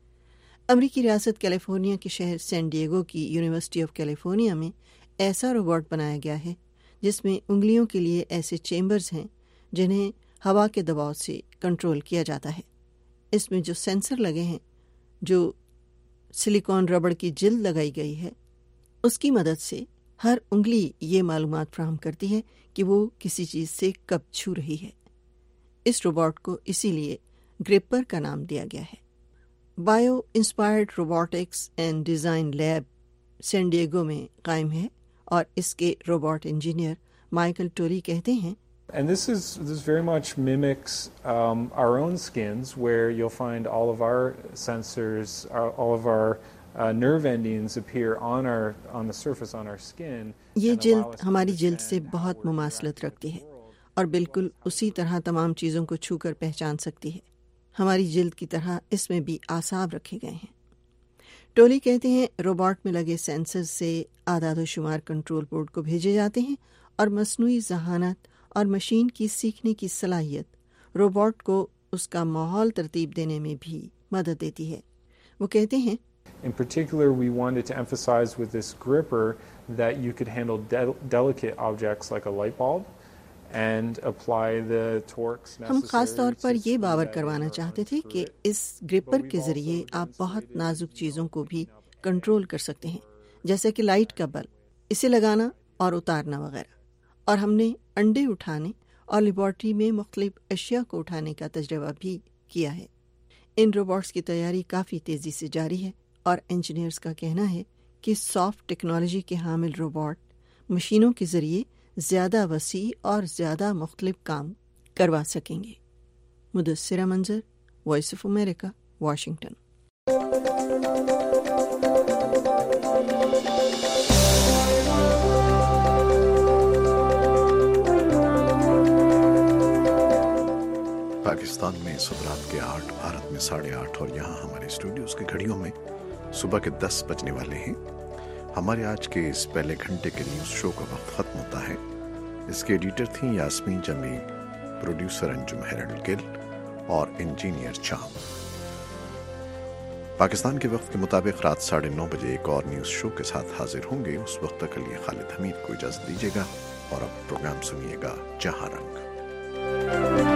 Speaker 13: امریکی ریاست کیلیفورنیا کے شہر سین ڈیگو کی یونیورسٹی آف کیلیفورنیا میں ایسا روبوٹ بنایا گیا ہے جس میں انگلیوں کے لیے ایسے چیمبرز ہیں جنہیں ہوا کے دباؤ سے کنٹرول کیا جاتا ہے. اس میں جو سینسر لگے ہیں, جو سلیکون ربڑ کی جلد لگائی گئی ہے, اس کی مدد سے ہر انگلی یہ معلومات فراہم کرتی ہے کہ وہ کسی چیز سے کب چھو رہی ہے. اس روبوٹ کو اسی لیے گریپر کا نام دیا گیا ہے. Bio inspired robotics and design lab San Diego میں قائم ہے, اور اس کے روبوٹ انجینئر مائیکل ٹولی کہتے ہیں,
Speaker 11: And this very much mimics our own skins, where you'll find all of our sensors, all of our nerve endings appear on the surface on our skin.
Speaker 13: یہ جلد ہماری جلد سے بہت مماثلت رکھتی ہے اور بالکل اسی طرح تمام چیزوں کو چھو کر پہچان سکتی ہے. ہماری جلد کی طرح اس میں بھی اعصاب رکھے گئے ہیں. ٹولی کہتے ہیں روبوٹ میں لگے سینسر سے اعداد و شمار کنٹرول بورڈ کو بھیجے جاتے ہیں, اور مصنوعی ذہانت اور مشین کی سیکھنے کی صلاحیت روبوٹ کو اس کا ماحول ترتیب دینے میں بھی مدد دیتی ہے. وہ کہتے ہیں,
Speaker 11: In particular, we wanted to emphasize with this gripper that you could handle delicate objects like a light bulb and apply the torques necessary.
Speaker 13: ہم خاص طور پر یہ باور کروانا چاہتے تھے کہ اس گریپر کے ذریعے آپ بہت نازک چیزوں کو بھی کنٹرول کر سکتے ہیں, جیسے کہ لائٹ کا بلب, اسے لگانا اور اتارنا وغیرہ. اور ہم نے انڈے اٹھانے اور لیبارٹری میں مختلف اشیاء کو اٹھانے کا تجربہ بھی کیا ہے. ان روبوٹس کی تیاری کافی تیزی سے جاری ہے, اور انجینئرز کا کہنا ہے کہ سافٹ ٹیکنالوجی کے حامل روبوٹ مشینوں کے ذریعے زیادہ وسیع اور زیادہ مختلف کام کروا سکیں گے. Mudassira Manzar, voice of America, Washington.
Speaker 1: Pakistan میں رات کے 8، بھارت میں 8:30 اور یہاں ہمارے اسٹوڈیوز کی گھڑیوں میں صبح کے 10 بجنے والے ہیں۔ ہمارے آج کے اس پہلے گھنٹے کے نیوز شو کا وقت ختم ہوتا ہے۔ اس کے ایڈیٹر تھیں یاسمین جمی، پروڈیوسر انجم ہیرل گل اور انجینئر چام۔ پاکستان کے وقت کے مطابق رات 9:30 بجے ایک اور نیوز شو کے ساتھ حاضر ہوں گے۔ اس وقت تک کے لیے خالد حمید کو اجازت دیجیے گا اور اب پروگرام سنیے گا جہاں رنگ۔